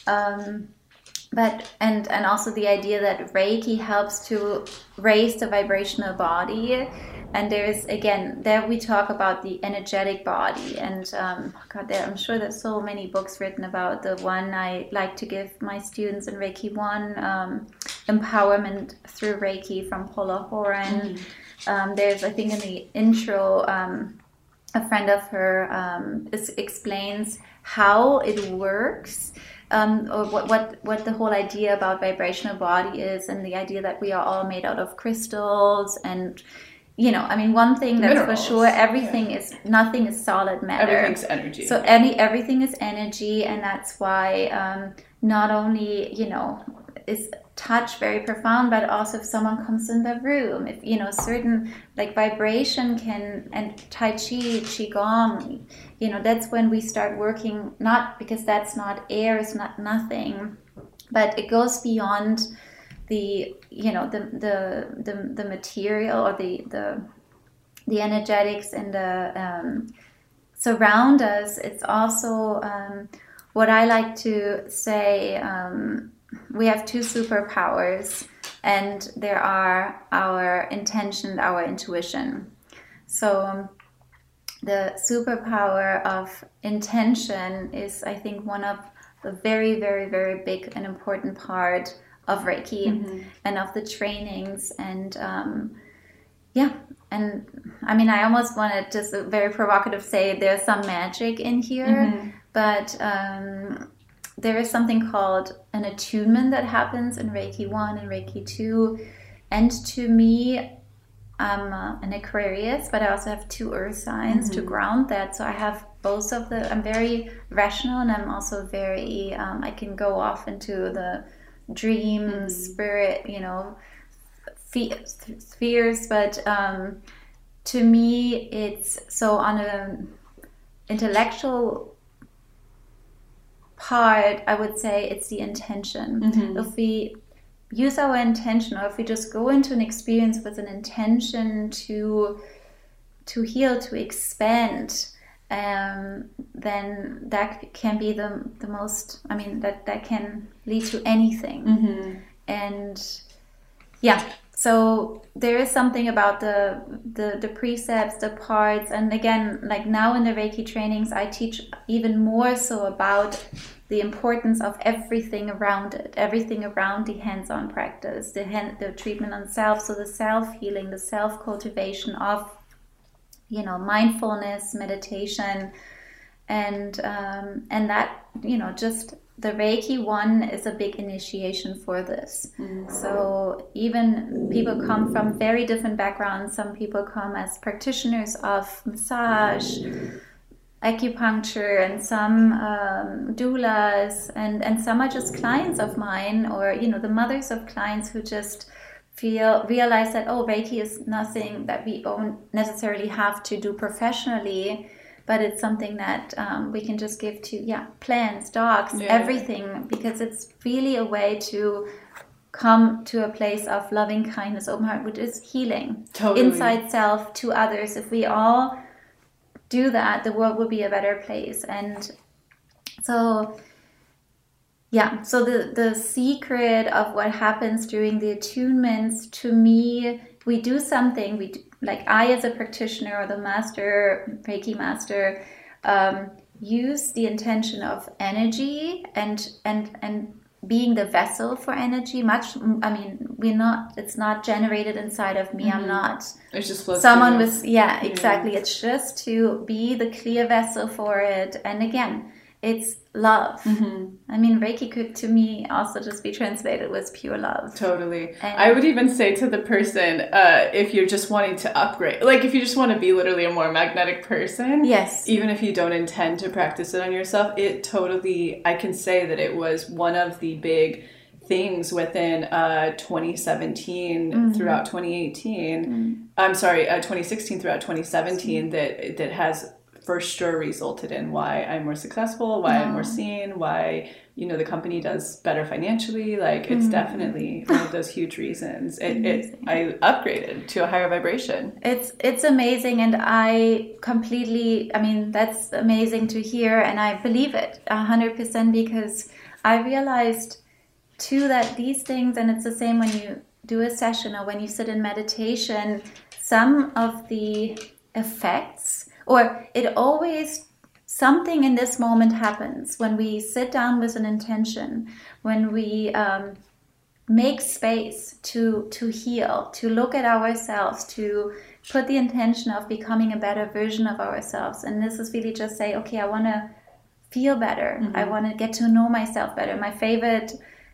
But and also the idea that Reiki helps to raise the vibrational body, and there's, again, there we talk about the energetic body, and I'm sure there's so many books written about. The one I like to give my students in Reiki 1, Empowerment Through Reiki, from Paula Horan. There's, I think in the intro, a friend of her explains how it works. or what the whole idea about vibrational body is, and the idea that we are all made out of crystals. And I mean, one thing that's for sure, everything is, nothing is solid matter. Everything's energy. So everything is energy, and that's why not only is touch very profound, but also if someone comes in the room, if certain like vibration can, and Tai Chi, Qigong, that's when we start working, not because that's not air, it's not nothing, but it goes beyond the the material or the energetics and the surround us. It's also what I like to say, we have two superpowers, and there are our intention, our intuition. So the superpower of intention is, I think, one of the very, very, very big and important part of Reiki and of the trainings. And and I mean, I almost want to just very provocative say there's some magic in here, but there is something called an attunement that happens in Reiki 1 and Reiki 2. And to me, I'm an Aquarius, but I also have 2 earth signs to ground that. So I have both of I'm very rational, and I'm also very, I can go off into the dream, spirit, spheres. But to me, it's so on an intellectual part, I would say it's the intention. If we use our intention, or if we just go into an experience with an intention to heal, to expand, then that can be the most, I mean, that can lead to anything. And so there is something about the precepts, the parts, and again, like now in the Reiki trainings, I teach even more so about the importance of everything around it, everything around the hands-on practice, the treatment on self, so the self-healing, the self-cultivation of, mindfulness, meditation, and that, just the Reiki 1 is a big initiation for this. So even people come from very different backgrounds. Some people come as practitioners of massage, acupuncture, and some doulas, and some are just clients of mine, or the mothers of clients who just realize that, Reiki is nothing that we don't necessarily have to do professionally, but it's something that we can just give to plants, dogs, everything, because it's really a way to come to a place of loving kindness, open heart, which is healing. Inside self to others. If we all do that, the world will be a better place. And so so the secret of what happens during the attunements, to me, we do something, like I as a practitioner or the master, Reiki master, use the intention of energy and being the vessel for energy. It's not generated inside of me. I'm not. It just flows someone with, exactly. It's just to be the clear vessel for it. And again, it's love. I mean, Reiki could, to me, also just be translated with pure love. Totally. And I would even say to the person, if you're just wanting to upgrade, like if you just want to be literally a more magnetic person, even if you don't intend to practice it on yourself, it totally, I can say that it was one of the big things within 2017 throughout 2018. I'm sorry, 2016 throughout 2017 that has for sure resulted in why I'm more successful, why I'm more seen, why, the company does better financially. Like it's definitely one of those huge reasons. I upgraded to a higher vibration. It's amazing. And that's amazing to hear. And I believe it 100%, because I realized too that these things, and it's the same when you do a session or when you sit in meditation, some of the effects, or it always, something in this moment happens when we sit down with an intention, when we make space to heal, to look at ourselves, to put the intention of becoming a better version of ourselves. And this is really just say, okay, I want to feel better. I want to get to know myself better. My favorite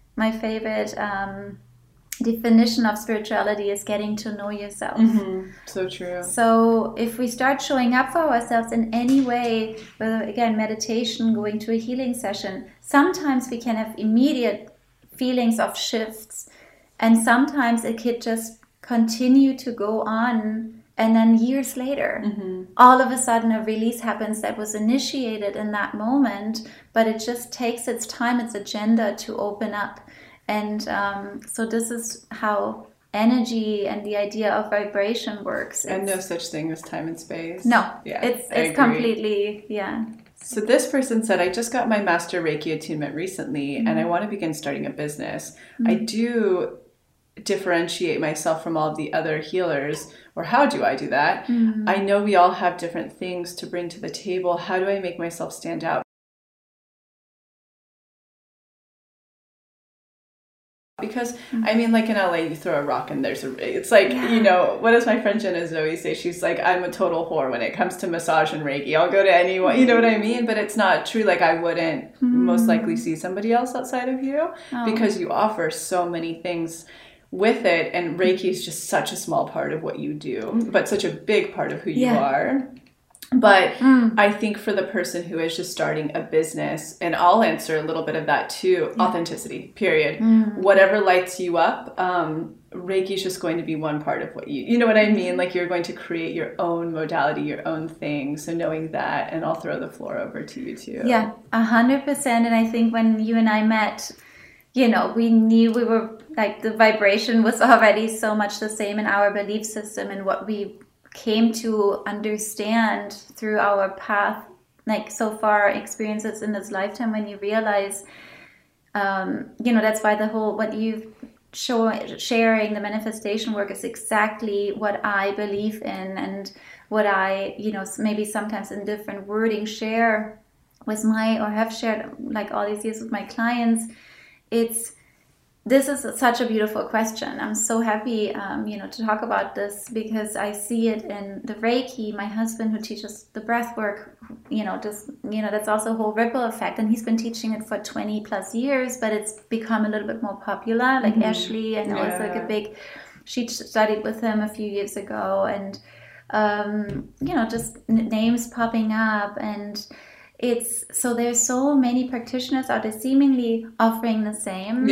definition of spirituality is getting to know yourself. So true. So if we start showing up for ourselves in any way, whether again meditation, going to a healing session, sometimes we can have immediate feelings of shifts, and sometimes it could just continue to go on, and then years later all of a sudden a release happens that was initiated in that moment, but it just takes its time, its agenda to open up. And so this is how energy and the idea of vibration works. And no such thing as time and space. No, it's completely, So this person said, I just got my master Reiki attunement recently, and I want to begin starting a business. I do differentiate myself from all of the other healers, or how do I do that? I know we all have different things to bring to the table. How do I make myself stand out? Because I mean, like in LA, you throw a rock and it's like, you know, what does my friend Jenna Zoe say? She's like, I'm a total whore when it comes to massage and Reiki. I'll go to anyone, you know what I mean? But it's not true. Like I wouldn't most likely see somebody else outside of you because you offer so many things with it. And Reiki is just such a small part of what you do, but such a big part of who you are. But I think for the person who is just starting a business, and I'll answer a little bit of that too, authenticity, period. Whatever lights you up, Reiki is just going to be one part of what you know what I mean? Like you're going to create your own modality, your own thing. So knowing that, and I'll throw the floor over to you too. Yeah, 100%. And I think when you and I met, you know, we knew we were like, the vibration was already so much the same in our belief system and what we came to understand through our path, like so far experiences in this lifetime, when you realize, you know, that's why the whole, what you've sharing the manifestation work is exactly what I believe in, and what I, you know, maybe sometimes in different wording share with or have shared like all these years with my clients. This is such a beautiful question. I'm so happy, you know, to talk about this, because I see it in the Reiki. My husband, who teaches the breath work, you know, that's also a whole ripple effect. And he's been teaching it for 20 plus years, but it's become a little bit more popular. Like Ashley, I know it's like she studied with him a few years ago, and, you know, just names popping up. And so there's so many practitioners out there seemingly offering the same.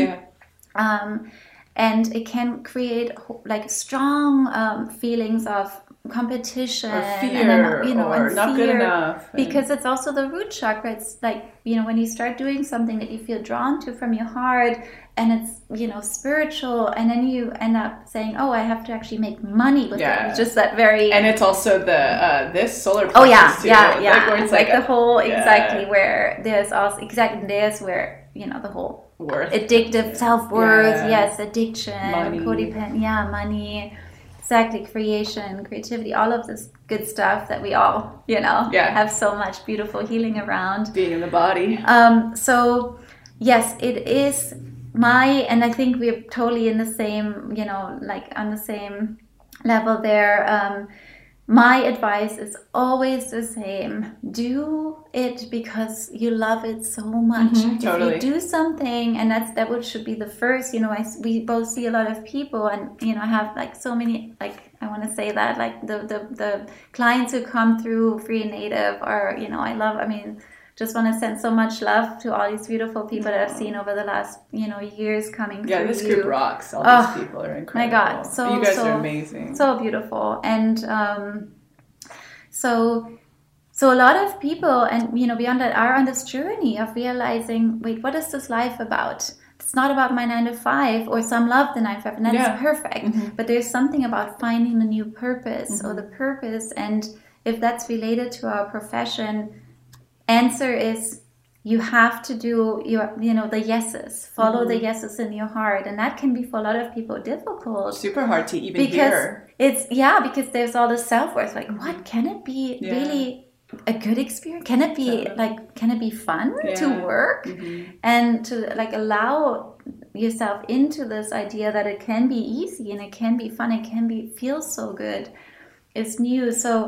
And it can create like strong feelings of competition or fear, and then, you know, or and not fear, good enough. Because it's also the root chakra. It's like, you know, when you start doing something that you feel drawn to from your heart, and it's, you know, spiritual, and then you end up saying, oh, I have to actually make money with it. It's just that very... And it's also the this solar plexus too. Like, where it's like the whole, exactly, where there's also, there's where, you know, the whole addictive self-worth, addiction, codependent, money, exactly, creativity, all of this good stuff that we all, you know, have so much beautiful healing around. Being in the body. So yes, it is and I think we're totally in the same, you know, like on the same level there. My advice is always the same. Do it because you love it so much. Totally. If you do something, and that should be the first, you know, we both see a lot of people, and, you know, I have like so many, like, I want to say that, like the clients who come through Free and Native are, you know, just want to send so much love to all these beautiful people that I've seen over the last, you know, years coming through. Yeah, this group rocks. All these people are incredible. My God, you guys are amazing. So beautiful. And so a lot of people, and, you know, beyond that, are on this journey of realizing, wait, what is this life about? It's not about my 9 to 5, or some love the 9 to 5, and that's perfect. But there's something about finding the new purpose, or the purpose. And if that's related to our profession, answer is, you have to do the yeses, follow the yeses in your heart. And that can be, for a lot of people, difficult. Super hard to even hear. Because there's all this self-worth. Like, what, can it be really a good experience? Can it be fun to work? And to like allow yourself into this idea that it can be easy, and it can be fun, it can feel so good. It's new. So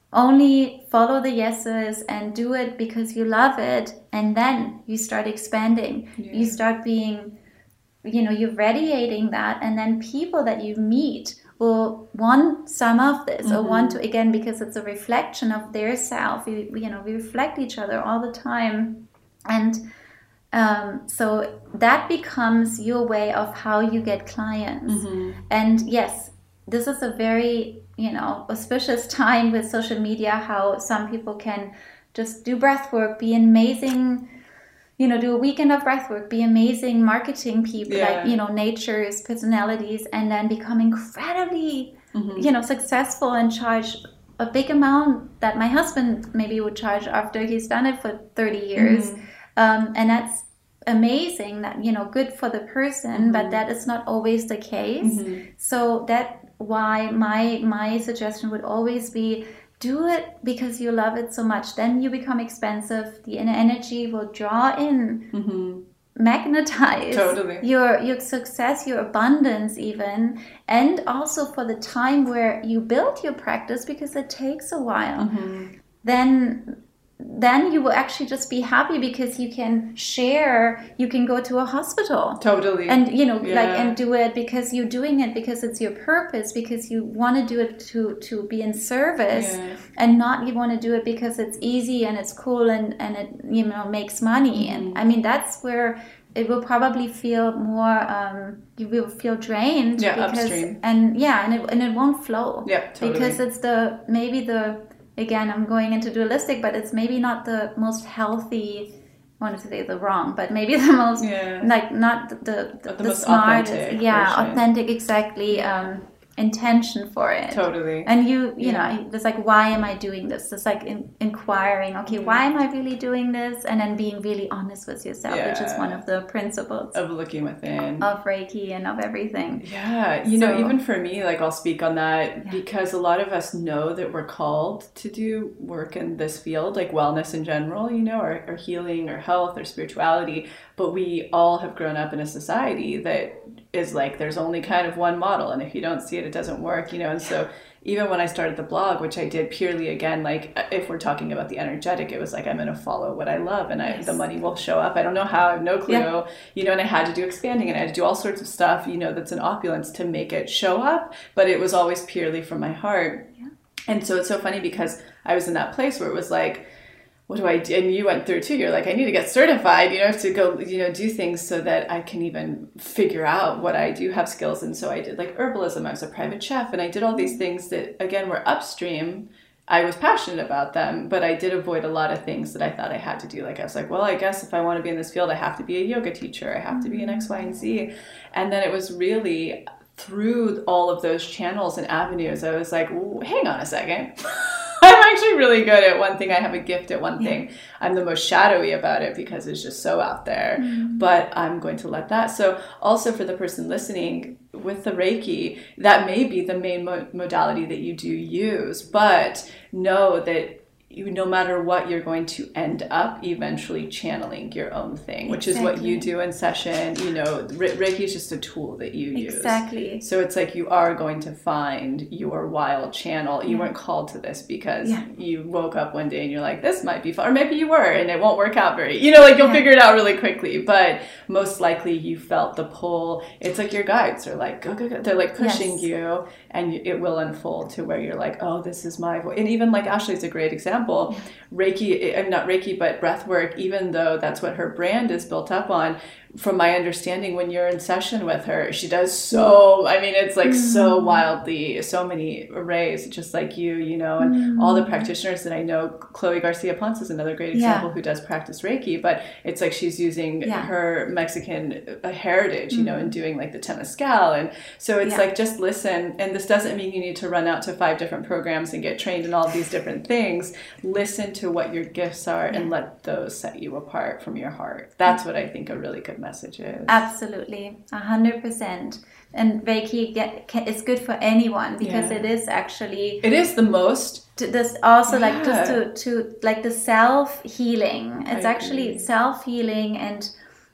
only follow the yeses and do it because you love it, and then you start expanding. You start being, you're radiating that, and then people that you meet will want some of this or want to, again, because it's a reflection of their self. We reflect each other all the time. And so that becomes your way of how you get clients. And yes, this is a very, auspicious time with social media, how some people can just do breath work, be amazing, do a weekend of breath work, be amazing marketing people, like, nature's personalities, and then become incredibly, successful and charge a big amount that my husband maybe would charge after he's done it for 30 years. And that's amazing, that, good for the person, but that is not always the case. So that's why my suggestion would always be, do it because you love it so much. Then you become expensive. The inner energy will draw in, magnetize your success, your abundance even, and also for the time where you build your practice, because it takes a while. Then you will actually just be happy because you can share, you can go to a hospital. And, and do it because you're doing it because it's your purpose, because you want to do it to be in service, and not you want to do it because it's easy and it's cool and it, makes money. And I mean, that's where it will probably feel more, you will feel drained because, upstream. And it won't flow. Because it's again, I'm going into dualistic, but it's maybe not the most healthy, I wanted to say the wrong, but maybe the most, like, not the most smartest. Authentic Authentic, exactly. Intention for it. And it's like, why am I doing this? It's like inquiring, okay, why am I really doing this? And then being really honest with yourself, which is one of the principles of looking within, of Reiki and of everything. Even for me, like, I'll speak on that because a lot of us know that we're called to do work in this field, like wellness in general, or healing or health or spirituality, but we all have grown up in a society that is like, there's only kind of one model, and if you don't see it, it doesn't work, and so even when I started the blog, which I did purely, again, like, if we're talking about the energetic, it was like, I'm going to follow what I love, and the money will show up. I don't know how, I have no clue, and I had to do expanding, and I had to do all sorts of stuff, that's an opulence to make it show up, but it was always purely from my heart. And so it's so funny because I was in that place where it was like, what do I do? And you went through too. You're like, I need to get certified, to go, do things so that I can even figure out what I do have skills. And so I did like herbalism. I was a private chef, and I did all these things that, again, were upstream. I was passionate about them, but I did avoid a lot of things that I thought I had to do. Like, I was like, well, I guess if I want to be in this field, I have to be a yoga teacher. I have to be an X, Y, and Z. And then it was really through all of those channels and avenues, I was like, hang on a second. I'm actually really good at one thing. I have a gift at one thing. I'm the most shadowy about it because it's just so out there. But I'm going to let that. So also for the person listening, with the Reiki, that may be the main modality that you do use. But know that no matter what, you're going to end up eventually channeling your own thing, which is what you do in session. Reiki is just a tool that you use. Exactly. So it's like you are going to find your wild channel. You weren't called to this because you woke up one day and you're like, this might be fun. Or maybe you were and it won't work out very, you'll figure it out really quickly. But most likely you felt the pull. It's like your guides are like, go, go, go. They're like pushing you, and it will unfold to where you're like, oh, this is my voice. And even like Ashley's a great example. Reiki, I'm not Reiki, but breath work, even though that's what her brand is built up on, from my understanding, when you're in session with her, she does it's like so wildly, so many arrays, just like and all the practitioners that I know. Chloe Garcia Ponce is another great example who does practice Reiki, but it's like she's using her Mexican heritage, and doing like the Temazcal. And so it's like, just listen. And this doesn't mean you need to run out to 5 different programs and get trained in all of these different things. Listen to what your gifts are and let those set you apart from your heart. That's what I think a really good message is. Absolutely, 100%. And Reiki is good for anyone because it is the most. This also like just to like the self-healing. It's actually self-healing and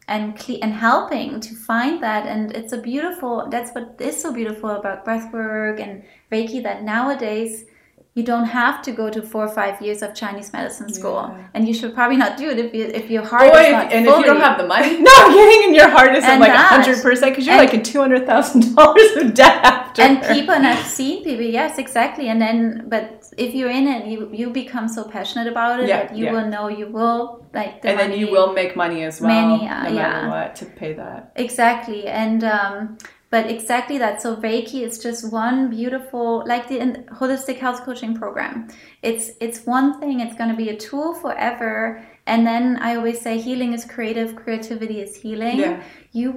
helping to find that. And it's that's what is so beautiful about breathwork and Reiki, that nowadays you don't have to go to 4 or 5 years of Chinese medicine school, Yeah. and you should probably not do it if your heart is not and fully. if you don't have the money, no, I'm kidding, and your heart isn't And like that. 100% because you're like in $200,000 of debt after. And people, and I've seen people, yes, exactly. And then, but if you're in it, you become so passionate about it that you will know you will like the and money. then you will make money as well, no matter what, to pay that. Exactly. And but exactly that. So Reiki is just one beautiful, like the holistic health coaching program. It's one thing. It's going to be a tool forever. And then I always say healing is creative, creativity is healing. Yeah. You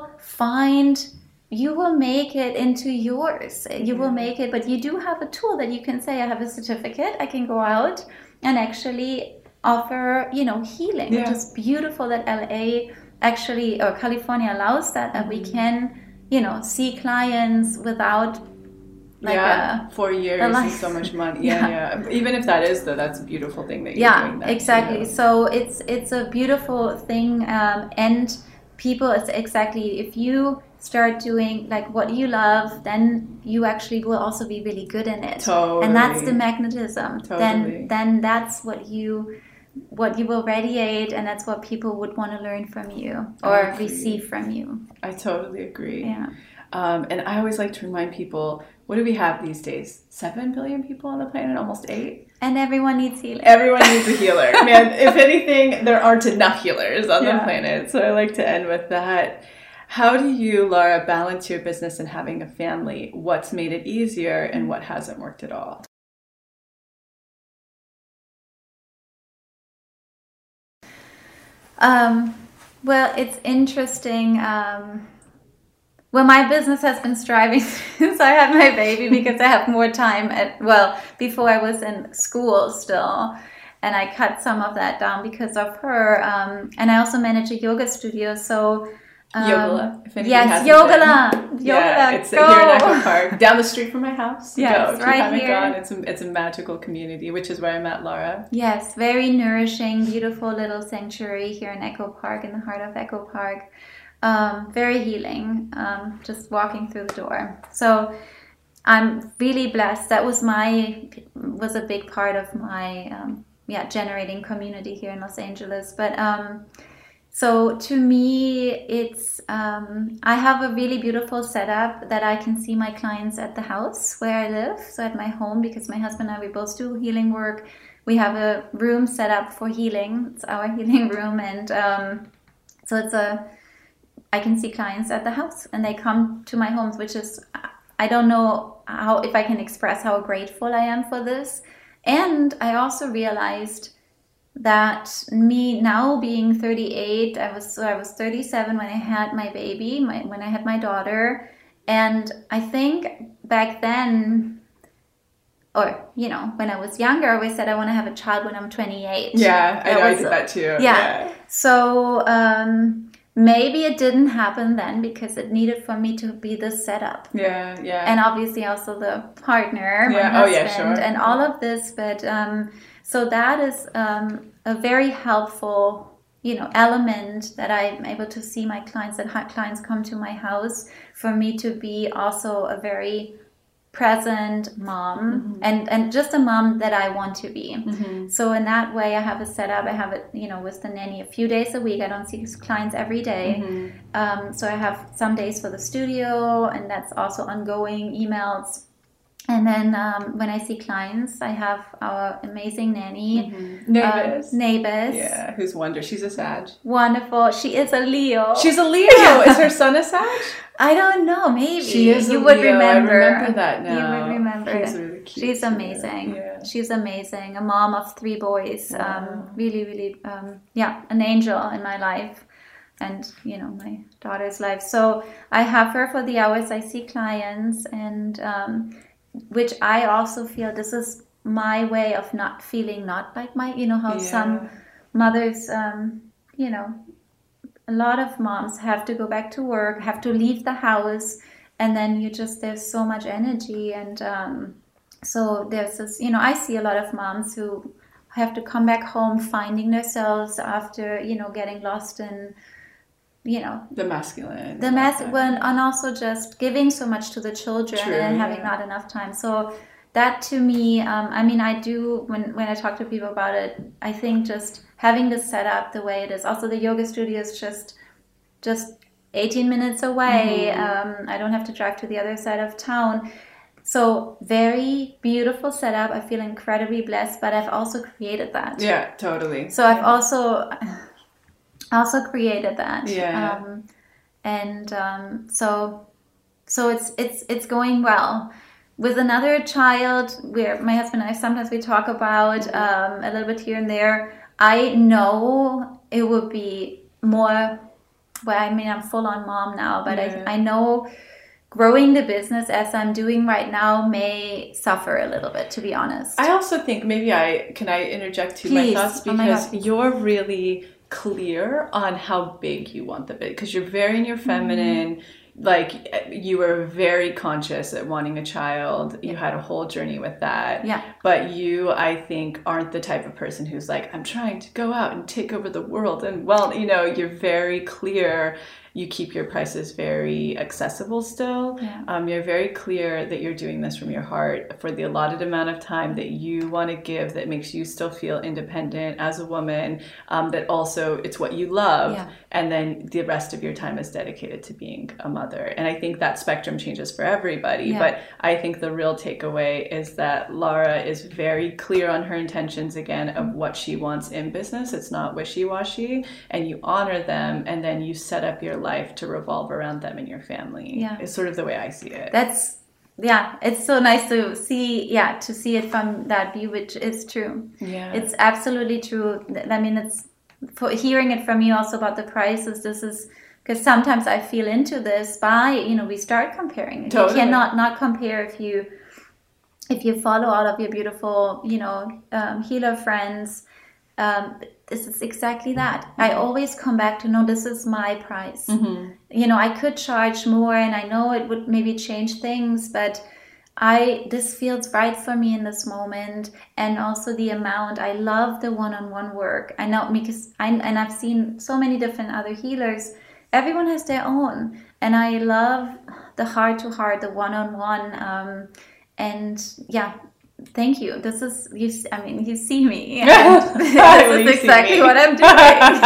will make it into yours. You will make it, but you do have a tool that you can say, I have a certificate. I can go out and actually offer, healing, which is beautiful that LA actually, or California allows that we can, see clients without like 4 years and so much money. Even if that is that's a beautiful thing that you're doing that. Exactly. So it's a beautiful thing, and people, it's exactly, if you start doing like what you love, then you actually will also be really good in it. Totally. And that's the magnetism. Totally. Then that's what you will radiate, and that's what people would want to learn from you or receive from you. I totally agree. Yeah. And I always like to remind people, what do we have these days? 7 billion people on the planet, almost 8. And everyone needs healing. Everyone needs a healer. Man, if anything, there aren't enough healers on the planet. So I like to end with that. How do you, Laura, balance your business and having a family? What's made it easier and what hasn't worked at all? Well, it's interesting. Well, my business has been striving since I had my baby because I have more time before I was in school still. And I cut some of that down because of her. And I also manage a yoga studio. So Yogala, if anybody yes, Yogala. Yeah, it's here in Echo Park, down the street from my house. Yes, if you right haven't here. gone, it's a magical community, which is where I met Laura. Yes, very nourishing, beautiful little sanctuary here in Echo Park, in the heart of Echo Park. Very healing, just walking through the door. So I'm really blessed. That was a big part of my generating community here in Los Angeles. But so to me, it's I have a really beautiful setup that I can see my clients at the house where I live, so at my home, because my husband and I, we both do healing work. We have a room set up for healing. It's our healing room, and so I can see clients at the house, and they come to my homes, which is, I don't know if I can express how grateful I am for this. And I also realized that me now being 38, I was 37 when I had my baby, when I had my daughter. And I think back then, or, when I was younger, I always said I want to have a child when I'm 28. Yeah, I did that too. Yeah. So maybe it didn't happen then because it needed for me to be the setup. Yeah. And obviously also the partner, my husband, and all of this. But so that is a very helpful, element that I'm able to see my clients, that clients come to my house, for me to be also a very present mom, and just a mom that I want to be. So in that way, I have a setup. I have it, with the nanny a few days a week. I don't see clients every day. So I have some days for the studio, and that's also ongoing emails. And then when I see clients, I have our amazing nanny, Nabis. Yeah, who's wonder. She's a Sag. Wonderful. She is a Leo. She's a Leo. Is her son a Sag? I don't know. Maybe she is. You would remember. I remember that now. You would remember. She's really cute. She's amazing. Yeah. She's amazing. A mom of 3 boys. Wow. Really, really. An angel in my life, and my daughter's life. So I have her for the hours I see clients, and which I also feel this is my way of not feeling not like my. How some mothers, a lot of moms have to go back to work, have to leave the house, and then there's so much energy. And so there's this, I see a lot of moms who have to come back home finding themselves after, getting lost in, the masculine. And also just giving so much to the children and having not enough time. So that to me, I mean, I do, when I talk to people about it, I think just having this set up the way it is. Also, the yoga studio is just 18 minutes away. I don't have to drive to the other side of town. So very beautiful setup. I feel incredibly blessed, but I've also created that. Yeah, totally. So I've also created that. Yeah. So it's going well. With another child, where my husband and I sometimes we talk about a little bit here and there. I know it would be more. Well, I mean, I'm full on mom now, but I know growing the business as I'm doing right now may suffer a little bit, to be honest. I also think maybe can I interject my thoughts, because you're really clear on how big you want the bit, because you're very in your feminine. Like, you were very conscious at wanting a child. You had a whole journey with that. Yeah. But you, I think, aren't the type of person who's like, I'm trying to go out and take over the world. And, well, you're very clear. You keep your prices very accessible still. Yeah. You're very clear that you're doing this from your heart for the allotted amount of time that you want to give, that makes you still feel independent as a woman, that also it's what you love. Yeah. And then the rest of your time is dedicated to being a mother. And I think that spectrum changes for everybody. Yeah. But I think the real takeaway is that Lara is very clear on her intentions, again, of what she wants in business. It's not wishy-washy. And you honor them, and then you set up your life to revolve around them and your family. Yeah. Is sort of the way I see it. It's so nice to see it from that view, which is true. Yeah. It's absolutely true. I mean, it's for hearing it from you also about the prices. This is because sometimes I feel into this by, we start comparing. Totally. You cannot not compare if you follow all of your beautiful, healer friends. This is exactly that. I always come back to, no, this is my price. I could charge more, and I know it would maybe change things, but this feels right for me in this moment. And also the amount, I love the one-on-one work. I know, because I've seen so many different other healers. Everyone has their own, and I love the heart-to-heart, the one-on-one, and yeah. Thank you. This is, you see me. And this is exactly what I'm doing.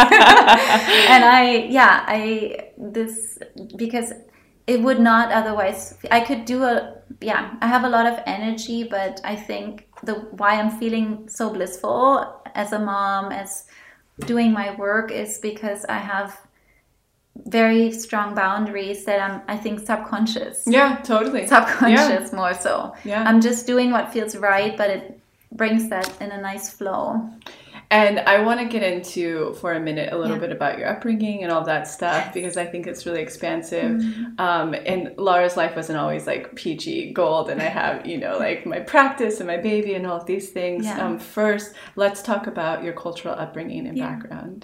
And because it would not otherwise, I could do I have a lot of energy, but I think why I'm feeling so blissful as a mom, as doing my work, is because I have very strong boundaries that I think subconscious. Yeah, totally. Subconscious more so. Yeah. I'm just doing what feels right, but it brings that in a nice flow. And I want to get into, for a minute, a little bit about your upbringing and all that stuff, because I think it's really expansive. And Lara's life wasn't always like peachy gold, and I have, like my practice and my baby and all of these things. Yeah. First, let's talk about your cultural upbringing and background.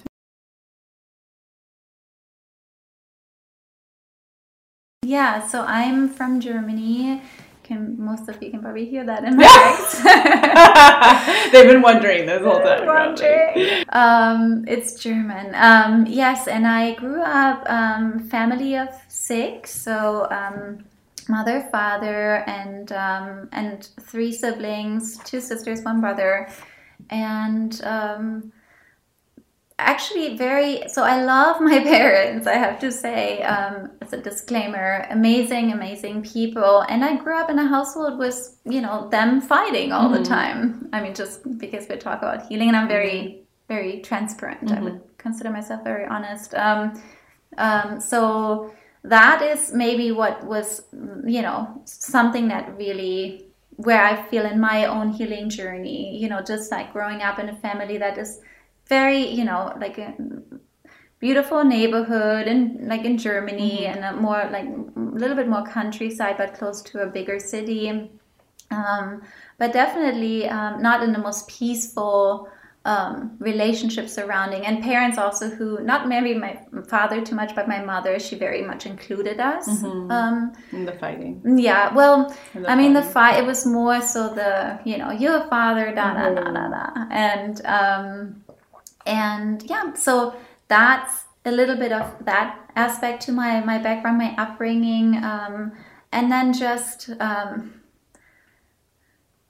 Yeah, so I'm from Germany. Most of you can probably hear that in my voice. They've been wondering this whole time. It's German. Yes, and I grew up family of 6, so mother, father, and 3 siblings, 2 sisters, 1 brother, and actually so I love my parents, I have to say, as a disclaimer, amazing people. And I grew up in a household with, them fighting all the time. I mean, just because we talk about healing, and I'm very, very transparent. I would consider myself very honest. So that is maybe what was, something that really, where I feel in my own healing journey, just like growing up in a family that is very, like a beautiful neighborhood, and like in Germany, and a more like a little bit more countryside, but close to a bigger city. But definitely not in the most peaceful relationship surrounding, and parents also who, not maybe my father too much, but my mother, she very much included us. In the fighting. Yeah, well, I mean, the fight, it was more so you're a father, and yeah, so that's a little bit of that aspect to my background, my upbringing, and then just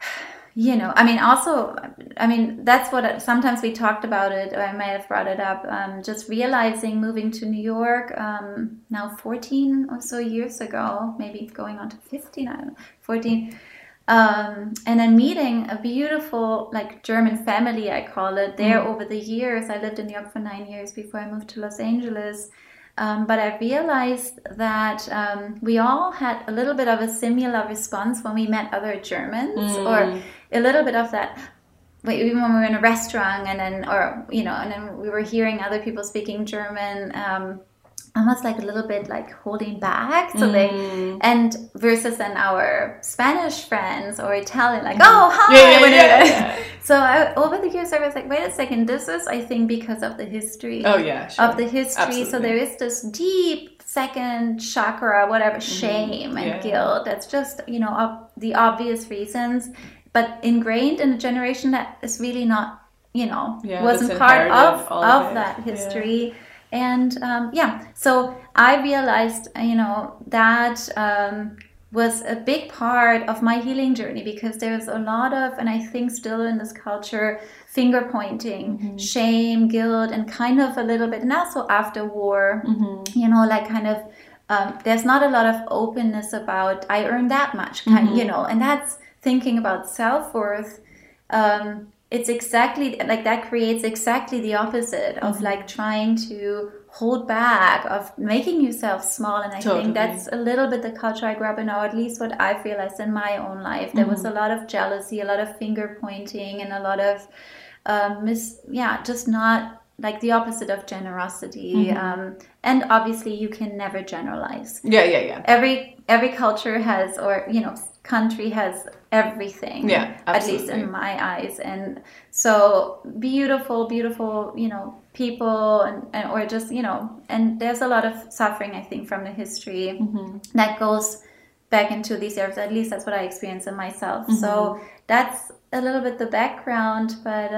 I mean, also, that's what sometimes we talked about it, or I might have brought it up, just realizing moving to New York now 14 or so years ago, maybe going on to 15, I don't know, 14. And then meeting a beautiful, like, German family, I call it, there over the years. I lived in New York for 9 years before I moved to Los Angeles. But I realized that we all had a little bit of a similar response when we met other Germans, or a little bit of that, even when we were in a restaurant, and then we were hearing other people speaking German, almost like a little bit like holding back. So and versus then our Spanish friends or Italian, like, oh, hi. So over the years, I was like, wait a second, this is, I think, because of the history. Oh, yeah, sure. Of the history. Absolutely. So there is this deep second chakra, whatever, shame and guilt. That's just, the obvious reasons, but ingrained in a generation that is really not, wasn't part of that history. And so I realized, that was a big part of my healing journey, because there's a lot of, and I think still in this culture, finger pointing, shame, guilt, and kind of a little bit, and also after war, like kind of, there's not a lot of openness about, I earned that much, and that's thinking about self-worth. It's exactly like that, creates exactly the opposite of like trying to hold back, of making yourself small. And I think that's a little bit the culture I grew up in, or at least what I've realized in my own life. There was a lot of jealousy, a lot of finger pointing, and a lot of just not like the opposite of generosity. And obviously you can never generalize. Every culture has, or country has everything, at least in my eyes. And so beautiful people, and or just and there's a lot of suffering, I think, from the history that goes back into these areas. At least that's what I experienced in myself. So that's a little bit the background. But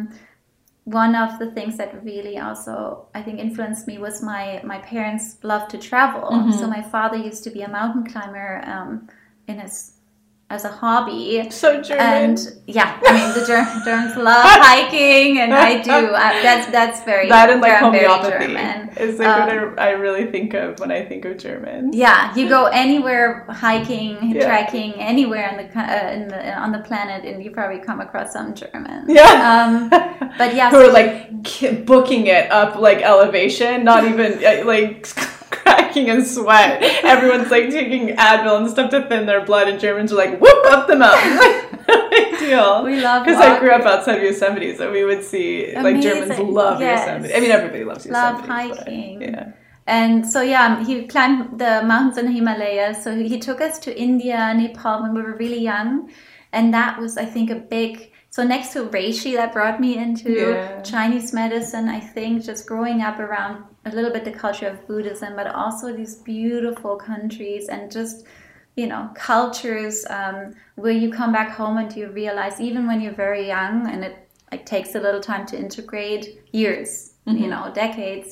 one of the things that really also, I think, influenced me was my parents' love to travel. So my father used to be a mountain climber as a hobby. So German. And the Germans love hiking, and I do. That's very, that and like homeopathy German. Is like what I really think of when I think of Germans. Yeah, you go anywhere hiking, trekking, anywhere on the planet, and you probably come across some Germans. But who are like booking it up like elevation, not even like cracking in sweat. Everyone's like taking Advil and stuff to thin their blood, and Germans are like, whoop up the mountain. Ideal. We love because I grew up outside of Yosemite, so we would see like Germans love Yosemite. I mean, everybody loves Yosemite. Love hiking. And so he climbed the mountains in the Himalayas. So he took us to India, Nepal when we were really young, and that was, I think, a big. So next to Reishi, that brought me into Chinese medicine, I think, just growing up around a little bit the culture of Buddhism, but also these beautiful countries and just, cultures where you come back home and you realize, even when you're very young, and it takes a little time to integrate, years, decades,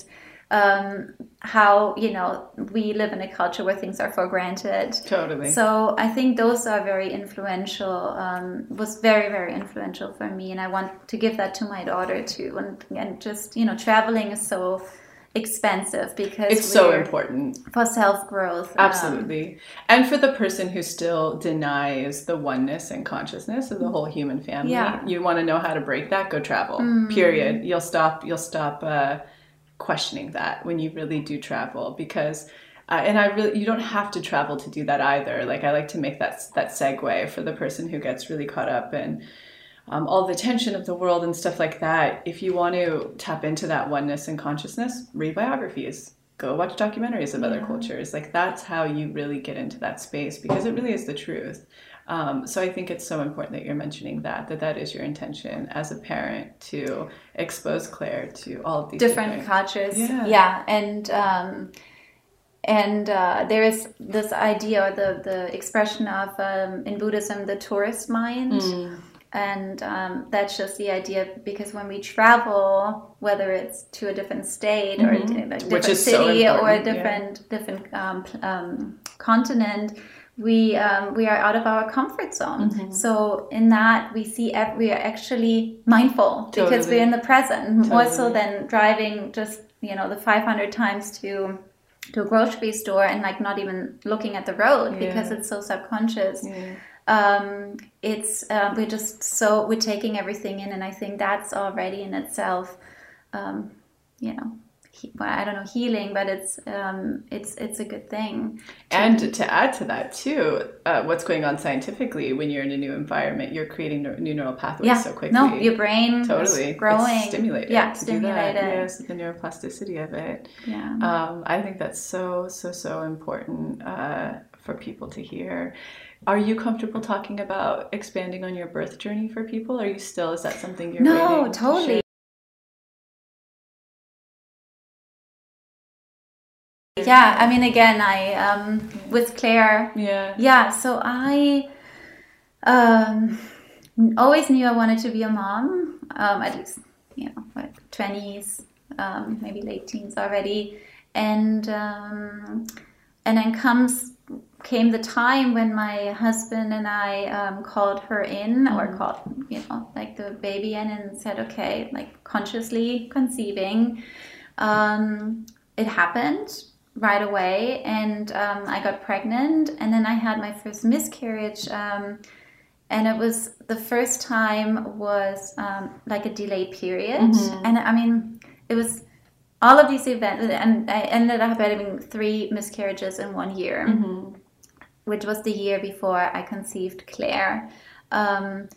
how we live in a culture where things are for granted. Totally. So I think those are very influential, was very, very influential for me, and I want to give that to my daughter too. And just traveling is so expensive because it's so important for self-growth. Absolutely. And for the person who still denies the oneness and consciousness of the whole human family, you want to know how to break that, go travel. Period. You'll stop questioning that when you really do travel, because you don't have to travel to do that either. Like, I like to make that segue for the person who gets really caught up in all the tension of the world and stuff like that. If you want to tap into that oneness and consciousness, read biographies, go watch documentaries of other cultures. Like, that's how you really get into that space, because it really is the truth. So I think it's so important that you're mentioning that is your intention as a parent, to expose Claire to all of these different cultures. And there is this idea, or the expression of in Buddhism, the tourist mind. And that's just the idea, because when we travel, whether it's to a different state or a different city or a different continent, we are out of our comfort zone. So in that we are actually mindful because we're in the present more so than driving just the 500 times to a grocery store and like not even looking at the road because it's so subconscious. We're taking everything in, and I think that's already in itself I don't know, healing, but it's a good thing. And to add to that too, what's going on scientifically when you're in a new environment, you're creating new neural pathways so quickly. No, your brain totally is growing. It's stimulated. Yeah, stimulated. Yes, the neuroplasticity of it. Yeah. I think that's so important for people to hear. Are you comfortable talking about expanding on your birth journey for people? Is that something you're No, totally. Yeah, I mean, again, I with Claire. Yeah. So I always knew I wanted to be a mom. At least, like 20s, maybe late teens already, and then came the time when my husband and I called her in, or called like the baby in, and said, okay, like consciously conceiving. It happened right away, and I got pregnant, and then I had my first miscarriage, and it was the first time was like a delayed period, and I mean it was all of these events, and I ended up having 3 miscarriages in 1 year, which was the year before I conceived Claire, so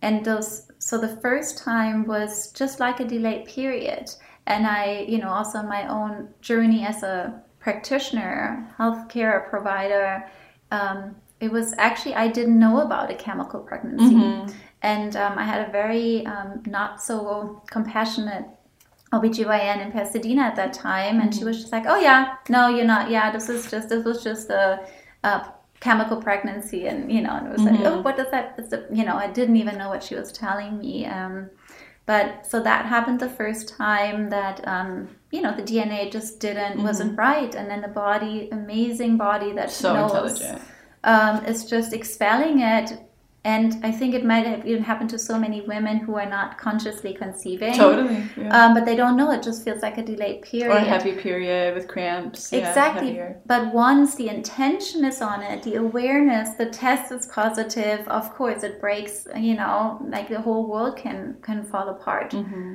the first time was just like a delayed period, and I also on my own journey as a practitioner, healthcare provider, it was actually, I didn't know about a chemical pregnancy. And I had a very not so compassionate OBGYN in Pasadena at that time, and she was just like, oh yeah, no, you're not, this was just a chemical pregnancy, and and it was like, oh, what does that, I didn't even know what she was telling me. But so that happened the first time that, the DNA just wasn't right. And then the body, amazing body that so knows, intelligent. is just expelling it. And I think it might have even happened to so many women who are not consciously conceiving. Totally. Yeah. But they don't know. It just feels like a delayed period. Or a heavy period with cramps. Exactly. But once the intention is on it, the awareness, the test is positive, of course it breaks, like the whole world can fall apart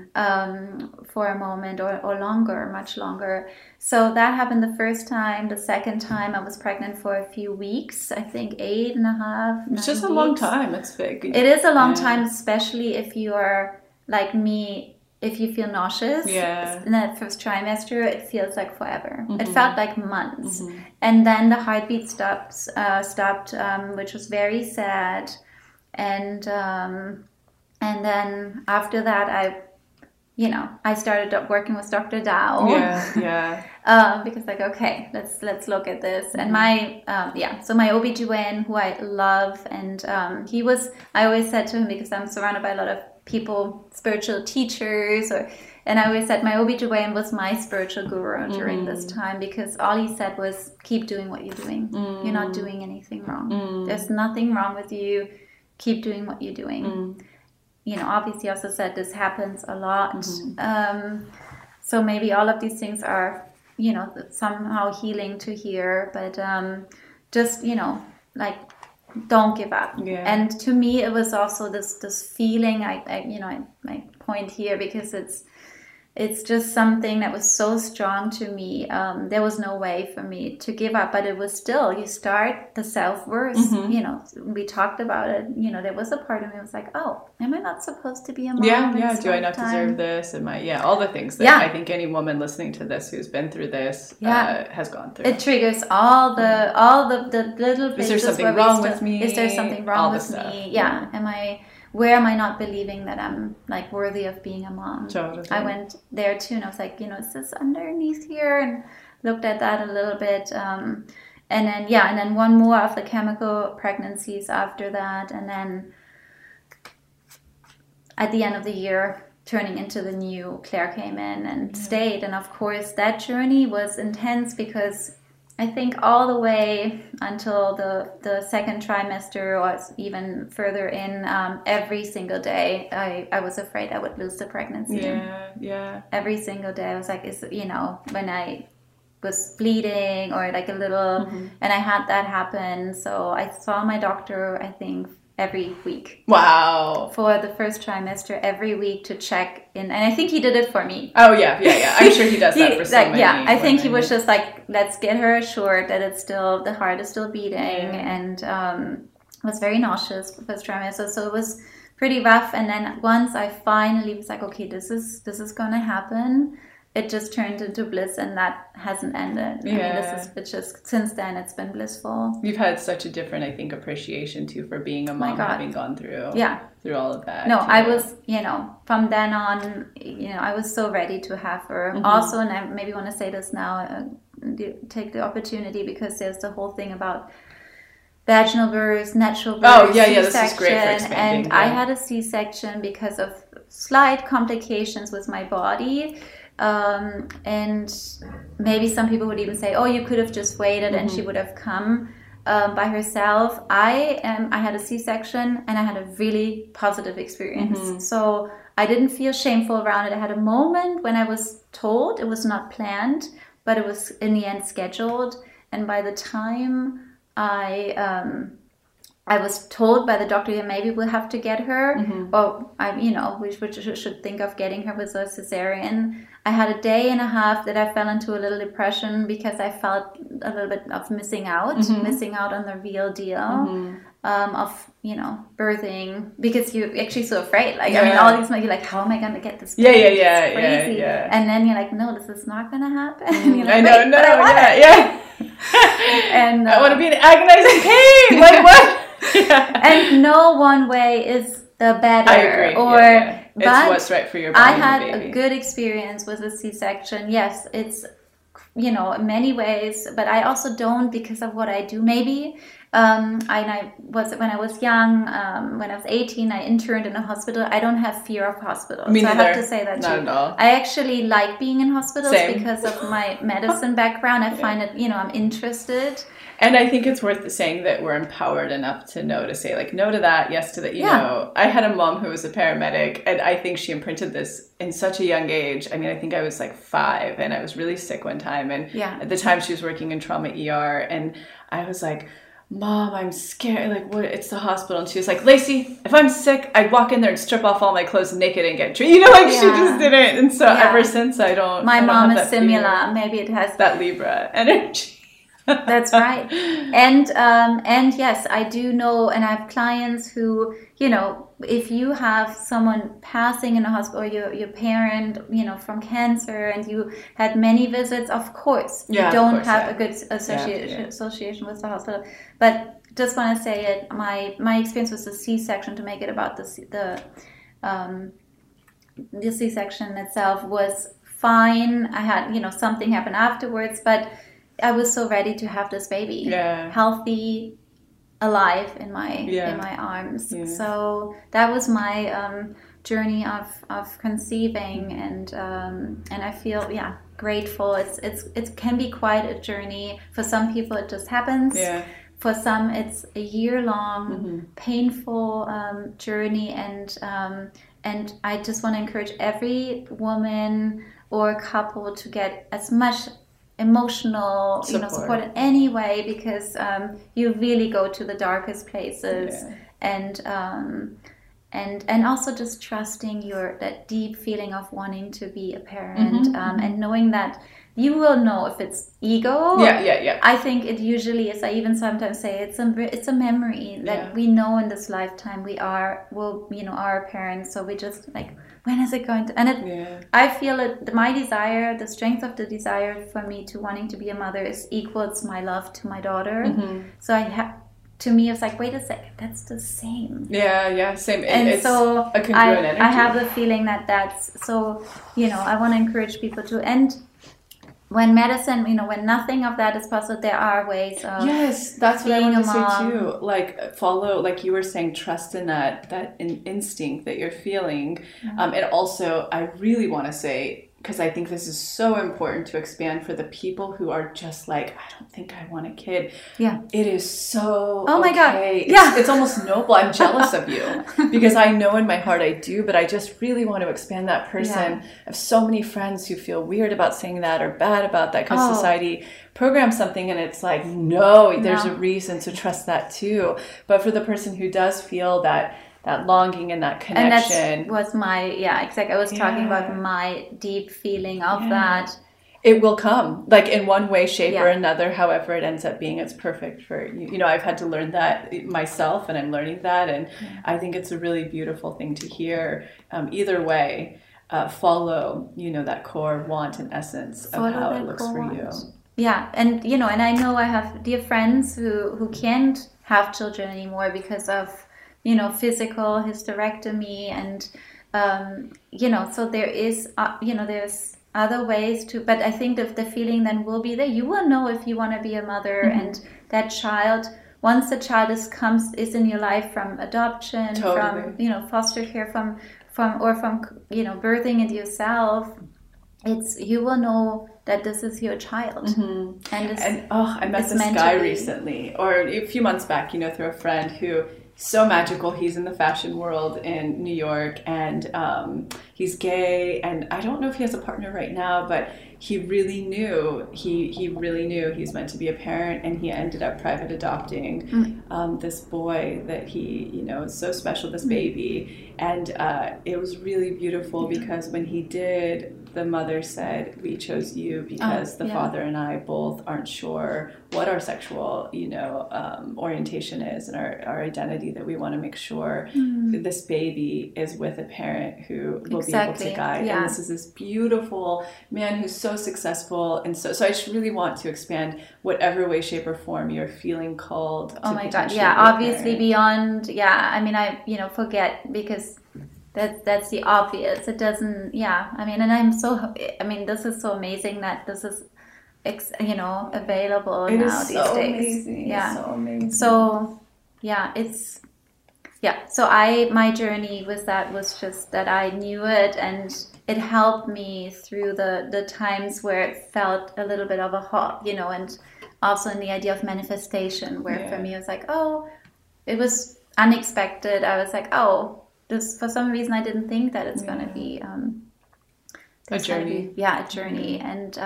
for a moment or longer, much longer. So that happened the first time. The second time I was pregnant for a few weeks, I think 8.5. It's just a long time. It's big. It is a long time, especially if you are like me, if you feel nauseous in that first trimester, it feels like forever. It felt like months. And then the heartbeat stopped, which was very sad. And then after that, I started working with Dr. Dow. Because like, okay, let's look at this. And my so my OBGYN, who I love, and I always said to him, because I'm surrounded by a lot of people, spiritual teachers, and I always said my OBGYN was my spiritual guru during this time, because all he said was, keep doing what you're doing. You're not doing anything wrong. There's nothing wrong with you. Keep doing what you're doing. Obviously also said this happens a lot. So maybe all of these things are, somehow healing to hear, but just, like, don't give up. And to me, it was also this feeling, my point here, because it's just something that was so strong to me. There was no way for me to give up, but it was still, you start the self-worth, we talked about it, there was a part of me that was like, oh, am I not supposed to be a mom? Do I not deserve this? All the things that I think any woman listening to this who's been through this has gone through. It triggers all the little places. Is there something wrong with me? Is there something wrong with me? Where am I not believing that I'm like worthy of being a mom? Totally. I went there too, and I was like, is this underneath here? And looked at that a little bit. And then one more of the chemical pregnancies after that. And then at the end of the year, turning into the new, Claire came in and stayed. And of course, that journey was intense because I think all the way until the second trimester, or even further in, every single day, I was afraid I would lose the pregnancy. Yeah. Every single day, I was like, when I was bleeding or like a little, and I had that happen. So I saw my doctor, I think, every week. Wow. For the first trimester, every week to check in. And I think he did it for me. Oh, yeah. I'm sure he does that for so many. Yeah, I think he was just like, let's get her assured that the heart is still beating. And was very nauseous for first trimester. So it was pretty rough. And then once I finally was like, okay, this is going to happen, it just turned into bliss, and that hasn't ended. Yeah. It's just, since then, it's been blissful. You've had such a different, I think, appreciation too for being a mom, having gone through all of that. No, I was, from then on, I was so ready to have her. Also, and I maybe want to say this now, take the opportunity, because there's the whole thing about vaginal birth, natural birth, C-section, this is great for expanding. And I had a C-section because of slight complications with my body. And maybe some people would even say, oh, you could have just waited and she would have come by herself. I had a C-section and I had a really positive experience. So I didn't feel shameful around it. I had a moment when I was told, it was not planned, but it was in the end scheduled. And by the time I was told by the doctor, yeah, maybe we'll have to get her, or we should think of getting her with a cesarean. I had a day and a half that I fell into a little depression because I felt a little bit of missing out on the real deal of birthing, because you're actually so afraid. Like all these, you're like, how am I going to get this? Yeah. And then you're like, no, this is not going to happen. And you're like, and I want to be in agonizing pain. Like what? And no one way is the better. I agree. It's what's right for your body. I had a good experience with a C-section. Yes, it's in many ways, but I also don't, because of what I do. Maybe when I was young, when I was 18, I interned in a hospital. I don't have fear of hospitals. Me neither. I have to say that Not too. At all. I actually like being in hospitals. Same. Because of my medicine background. I find it, I'm interested. And I think it's worth saying that we're empowered enough to know to say, like, no to that, yes to that. I had a mom who was a paramedic, and I think she imprinted this in such a young age. I mean, I think I was like 5, and I was really sick one time. And at the time she was working in trauma ER, and I was like, Mom, I'm scared. Like, what? It's the hospital. And she was like, Lacey, if I'm sick, I'd walk in there and strip off all my clothes naked and get treated. She just didn't. And so ever since, I don't. My mom is similar. Fear. Maybe it has that Libra energy. That's right. And yes, I do know, and I have clients who, if you have someone passing in a hospital, or your parent, from cancer, and you had many visits, of course, you don't have a good association with the hospital. But just want to say it, my experience with the C-section, to make it about the C-section itself, was fine. I had, something happened afterwards, but I was so ready to have this baby, healthy, alive in my arms. So that was my journey of conceiving, and I feel grateful. It can be quite a journey. For some people, it just happens. For some, it's a year-long, painful journey, and I just want to encourage every woman or couple to get as much emotional support in any way, because you really go to the darkest places, and also just trusting that deep feeling of wanting to be a parent, and knowing that you will know if it's ego. I think it usually is. I even sometimes say it's a memory that we know in this lifetime we are parents. So we just like, when is it going to? And I feel it. My desire, the strength of the desire for me to wanting to be a mother is equals my love to my daughter. So I have. To me, it's like, wait a second, that's the same. Same. And it's so a congruent energy. I have the feeling that's so. I want to encourage people to end. When medicine, when nothing of that is possible, there are ways of that's what I being want to a say mom. too. Like follow, like you were saying, trust in that instinct that you're feeling. And also, I really want to say, because I think this is so important to expand for the people who are just like, I don't think I want a kid. Yeah. It is so Oh my God. Yeah. It's almost noble. I'm jealous of you because I know in my heart I do, but I just really want to expand that person. I have so many friends who feel weird about saying that or bad about that because society programs something and it's like, no, there's a reason to trust that too. But for the person who does feel that longing and that connection. And that was my, exactly. I was talking about my deep feeling of that. It will come, like in one way, shape, or another, however it ends up being. It's perfect for you. You know, I've had to learn that myself, and I'm learning that. And I think it's a really beautiful thing to hear. Either way, follow, that core want and essence of how it looks for you. Yeah. And, and I know I have dear friends who can't have children anymore because of, physical hysterectomy and, so there is, there's other ways to, but I think if the feeling then will be there, you will know if you want to be a mother and that child, once the child is in your life from adoption, from, foster care, from birthing it yourself, you will know that this is your child. And I met this guy recently, or a few months back, through a friend who so magical. He's in the fashion world in New York, and he's gay, and I don't know if he has a partner right now, but he really knew he's meant to be a parent, and he ended up private adopting this boy that he is so special, this baby. And it was really beautiful because when he did, the mother said, we chose you because the father and I both aren't sure what our sexual orientation is and our identity, that we want to make sure this baby is with a parent who will be able to guide. And this is this beautiful man who's so successful, and so I just really want to expand whatever way, shape, or form you're feeling called to. Oh my God, obviously beyond, I mean, I forget because that's the obvious. It doesn't, I mean, this is so amazing that this is, available now these days. Amazing. Yeah, it's so amazing. So, so my journey with that was just that I knew it, and it helped me through the times where it felt a little bit of a hop, and also in the idea of manifestation, where for me it was like, it was unexpected. I was like, this, for some reason I didn't think that it's going to be a journey. A journey. And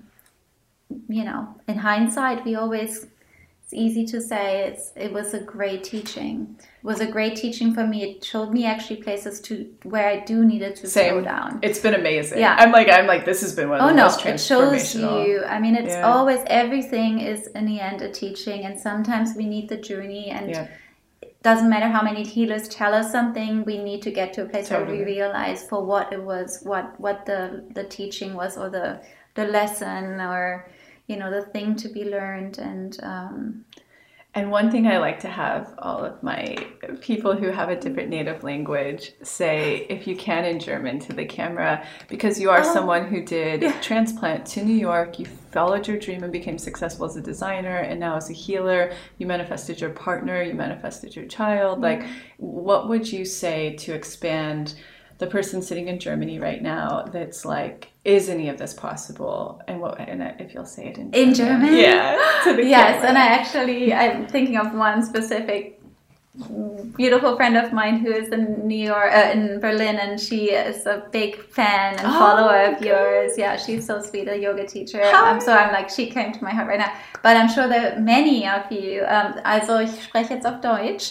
in hindsight, it's easy to say it was a great teaching. It was a great teaching for me. It showed me actually places where I do needed to slow down. It's been amazing. Yeah. I'm like, this has been one of the most transformational. It shows you. I mean, it's always, everything is in the end a teaching, and sometimes we need the journey, and it doesn't matter how many healers tell us something, we need to get to a place where we realize for what it was, what the teaching was, or the lesson, or the thing to be learned. And one thing I like to have all of my people who have a different native language say, if you can, in German to the camera, because you are someone who did transplant to New York, you followed your dream and became successful as a designer, and now as a healer, you manifested your partner, you manifested your child. Like, what would you say to expand the person sitting in Germany right now that's like, is any of this possible? And if you'll say it in German? Yeah. To the yes, camera. And I'm thinking of one specific beautiful friend of mine who is in in Berlin, and she is a big fan and follower of yours. Yeah, she's so sweet, a yoga teacher. So I'm like, she came to my heart right now. But I'm sure that many of you, also ich spreche jetzt auf Deutsch.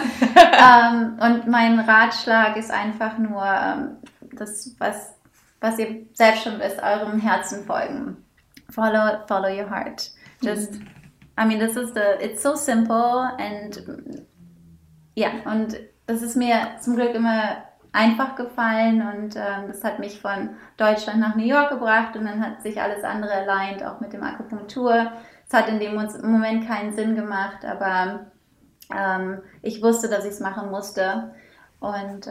Und mein Ratschlag ist einfach nur, das, was ihr selbst schon wisst, eurem Herzen folgen. Follow your heart. Just, I mean, it's so simple, and und das ist mir zum Glück immer einfach gefallen, und das hat mich von Deutschland nach New York gebracht, und dann hat sich alles andere aligned, auch mit dem Akupunktur. Es hat in dem Moment keinen Sinn gemacht, aber ich wusste, dass ich es machen musste, und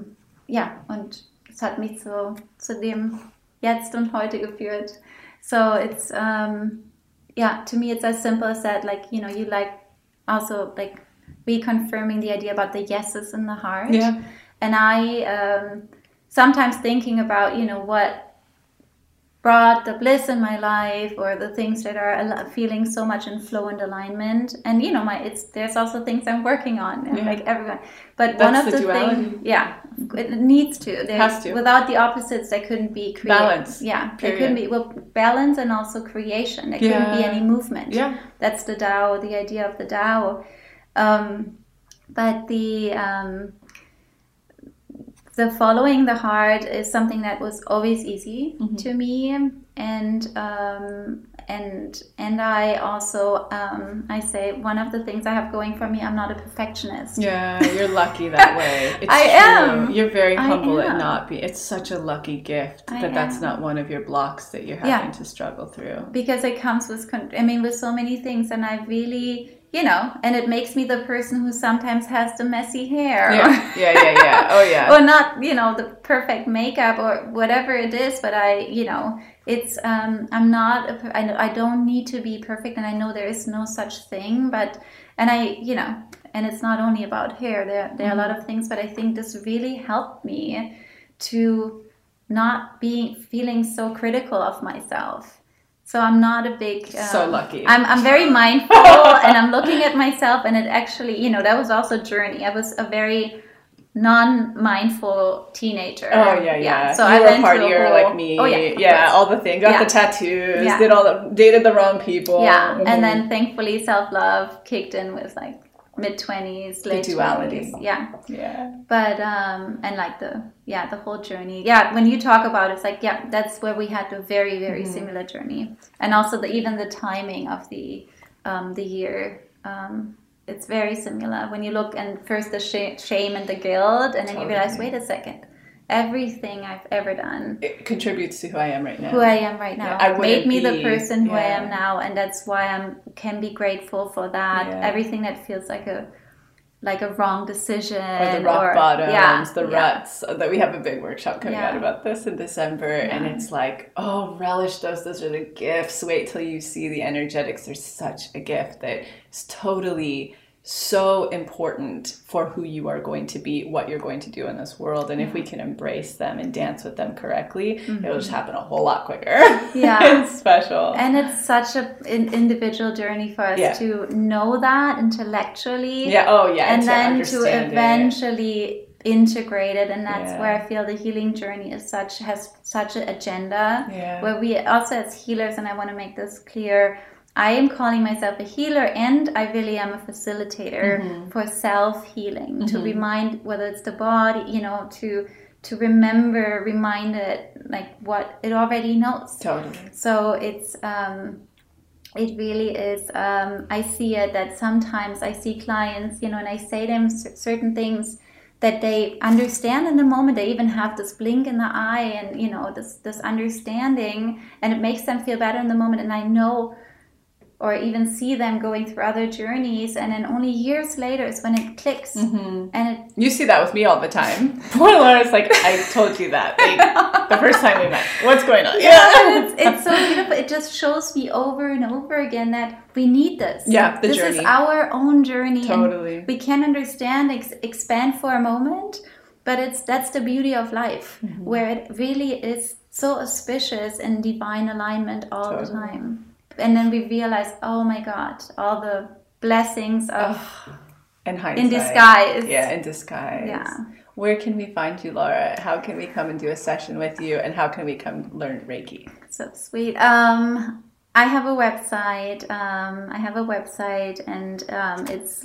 und es hat mich zu dem Jetzt und Heute geführt. So it's to me it's as simple as that, like, you like also like reconfirming the idea about the yeses in the heart. And I sometimes thinking about what brought the bliss in my life, or the things that are feeling so much in flow and alignment. And there's also things I'm working on, like everyone. But that's one of the duality. things, it needs to. It has to. Without the opposites, there couldn't be balance. Yeah, there couldn't be balance, and also creation. There couldn't be any movement. Yeah, that's the Tao, the idea of the Tao. But the following the heart is something that was always easy to me, and I also I say one of the things I have going for me, I'm not a perfectionist. Yeah, you're lucky that way. It's I am. You're very humble at not being. It's such a lucky gift that's not one of your blocks that you're having to struggle through. Because it comes with so many things, and I really. And it makes me the person who sometimes has the messy hair. Yeah. Oh, yeah. Or not, the perfect makeup or whatever it is. But it's, I'm not, I don't need to be perfect. And I know there is no such thing. And it's not only about hair. There are a lot of things. But I think this really helped me to not feeling so critical of myself. So I'm not a big... so lucky. I'm very mindful, and I'm looking at myself, and it actually, that was also a journey. I was a very non-mindful teenager. Oh, yeah. So you were a partier like me. Oh, yeah. All the things. Got the tattoos, dated the wrong people. Yeah, and then thankfully self-love kicked in with like mid-20s, late duality. 20s. Yeah. But and like the whole journey. Yeah, when you talk about it, it's like that's where we had a very, very similar journey. And also even the timing of the year, it's very similar. When you look, and first the shame and the guilt, and then you realize, wait a second, everything I've ever done, it contributes to who I am right now. Made me the person who I am now, and that's why I can be grateful for that. Everything that feels like a wrong decision, or the rock bottoms, the ruts. That we have a big workshop coming out about this in December, and it's like, relish those are the gifts. Wait till you see the energetics. There's such a gift that is totally so important for who you are going to be, what you're going to do in this world. And if we can embrace them and dance with them correctly, it'll just happen a whole lot quicker. Yeah. It's special. And it's such an individual journey for us to know that intellectually. Yeah. Oh, yeah. And then to eventually integrate it. And that's where I feel the healing journey has such an agenda. Yeah. Where we also, as healers, and I want to make this clear, I am calling myself a healer, and I really am a facilitator for self-healing, to remind, whether it's the body, to remind it like what it already knows. Totally. So it's it really is. I see it that sometimes I see clients, and I say them certain things that they understand in the moment. They even have this blink in the eye, and this understanding, and it makes them feel better in the moment. And I know, or even see them going through other journeys, and then only years later is when it clicks. And you see that with me all the time. Poor Laura's like, I told you that the first time we met. What's going on? It's so beautiful. It just shows me over and over again that we need this. Yeah, this journey. This is our own journey. Totally. And we can understand, expand for a moment, but that's the beauty of life, where it really is so auspicious and divine alignment all the time. And then we realize, oh my God, all the blessings of in hindsight. In disguise. Yeah, in disguise. Yeah. Where can we find you, Laura? How can we come and do a session with you? And how can we come learn Reiki? So sweet. I have a website. And it's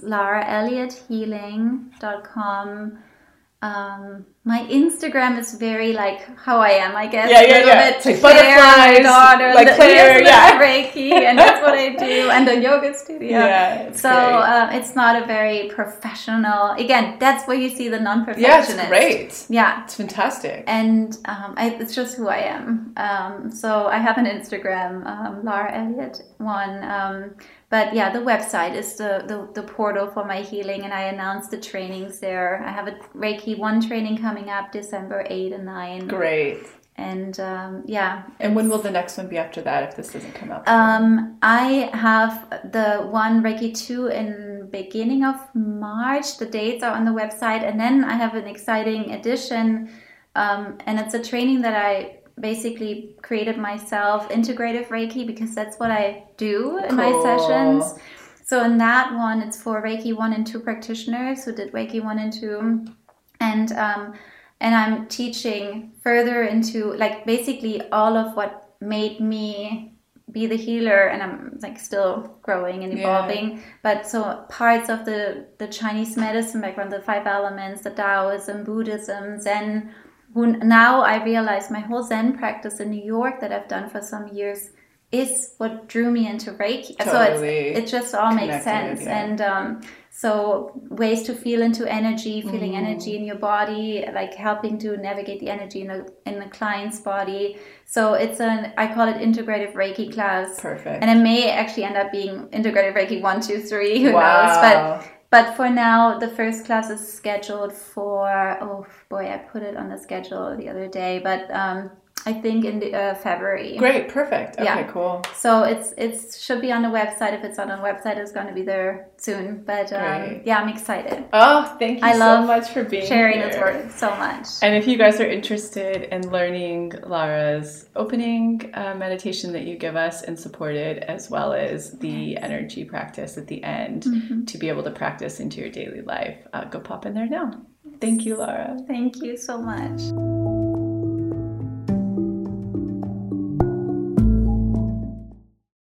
lauraelliothealing.com. My Instagram is very like how I am, I guess. Yeah. Bit like butterflies, daughter, like Claire, Reiki, and that's what I do, and the yoga studio. Yeah, it's not a very professional. Again, that's where you see the non-perfectionist. Yeah, it's great. Yeah, it's fantastic. And it's just who I am. So I have an Instagram, Laura Elliott 1. But yeah, the website is the portal for my healing, and I announced the trainings there. I have a Reiki 1 training coming up December 8 and 9. Great. And And when will the next one be after that, if this doesn't come up? I have the one Reiki 2 in beginning of March. The dates are on the website. And then I have an exciting addition, and it's a training that I basically created myself integrative Reiki, because that's what I do in my sessions. So in that one, it's for Reiki 1 and 2 practitioners who did Reiki 1 and 2. And I'm teaching further into like basically all of what made me be the healer, and I'm like still growing and evolving. But so parts of the Chinese medicine background, the 5 elements, the Taoism, Buddhism, Zen. Now I realize my whole Zen practice in New York that I've done for some years is what drew me into Reiki. Totally. So it just all makes sense. And so ways to feel into energy, feeling energy in your body, like helping to navigate the energy in a client's body. So I call it integrative Reiki class. Perfect. And it may actually end up being integrative Reiki 1, 2, 3, who knows? But for now, the first class is scheduled for, I put it on the schedule the other day, but I think in February. Great, perfect. Okay, cool. So it should be on the website. If it's not on the website, it's going to be there soon. But I'm excited. Oh, thank you so much for being sharing here. this work so much. And if you guys are interested in learning Lara's opening meditation that you give us and supported, as well as the energy practice at the end to be able to practice into your daily life, go pop in there now. Thank you, Lara. Thank you so much.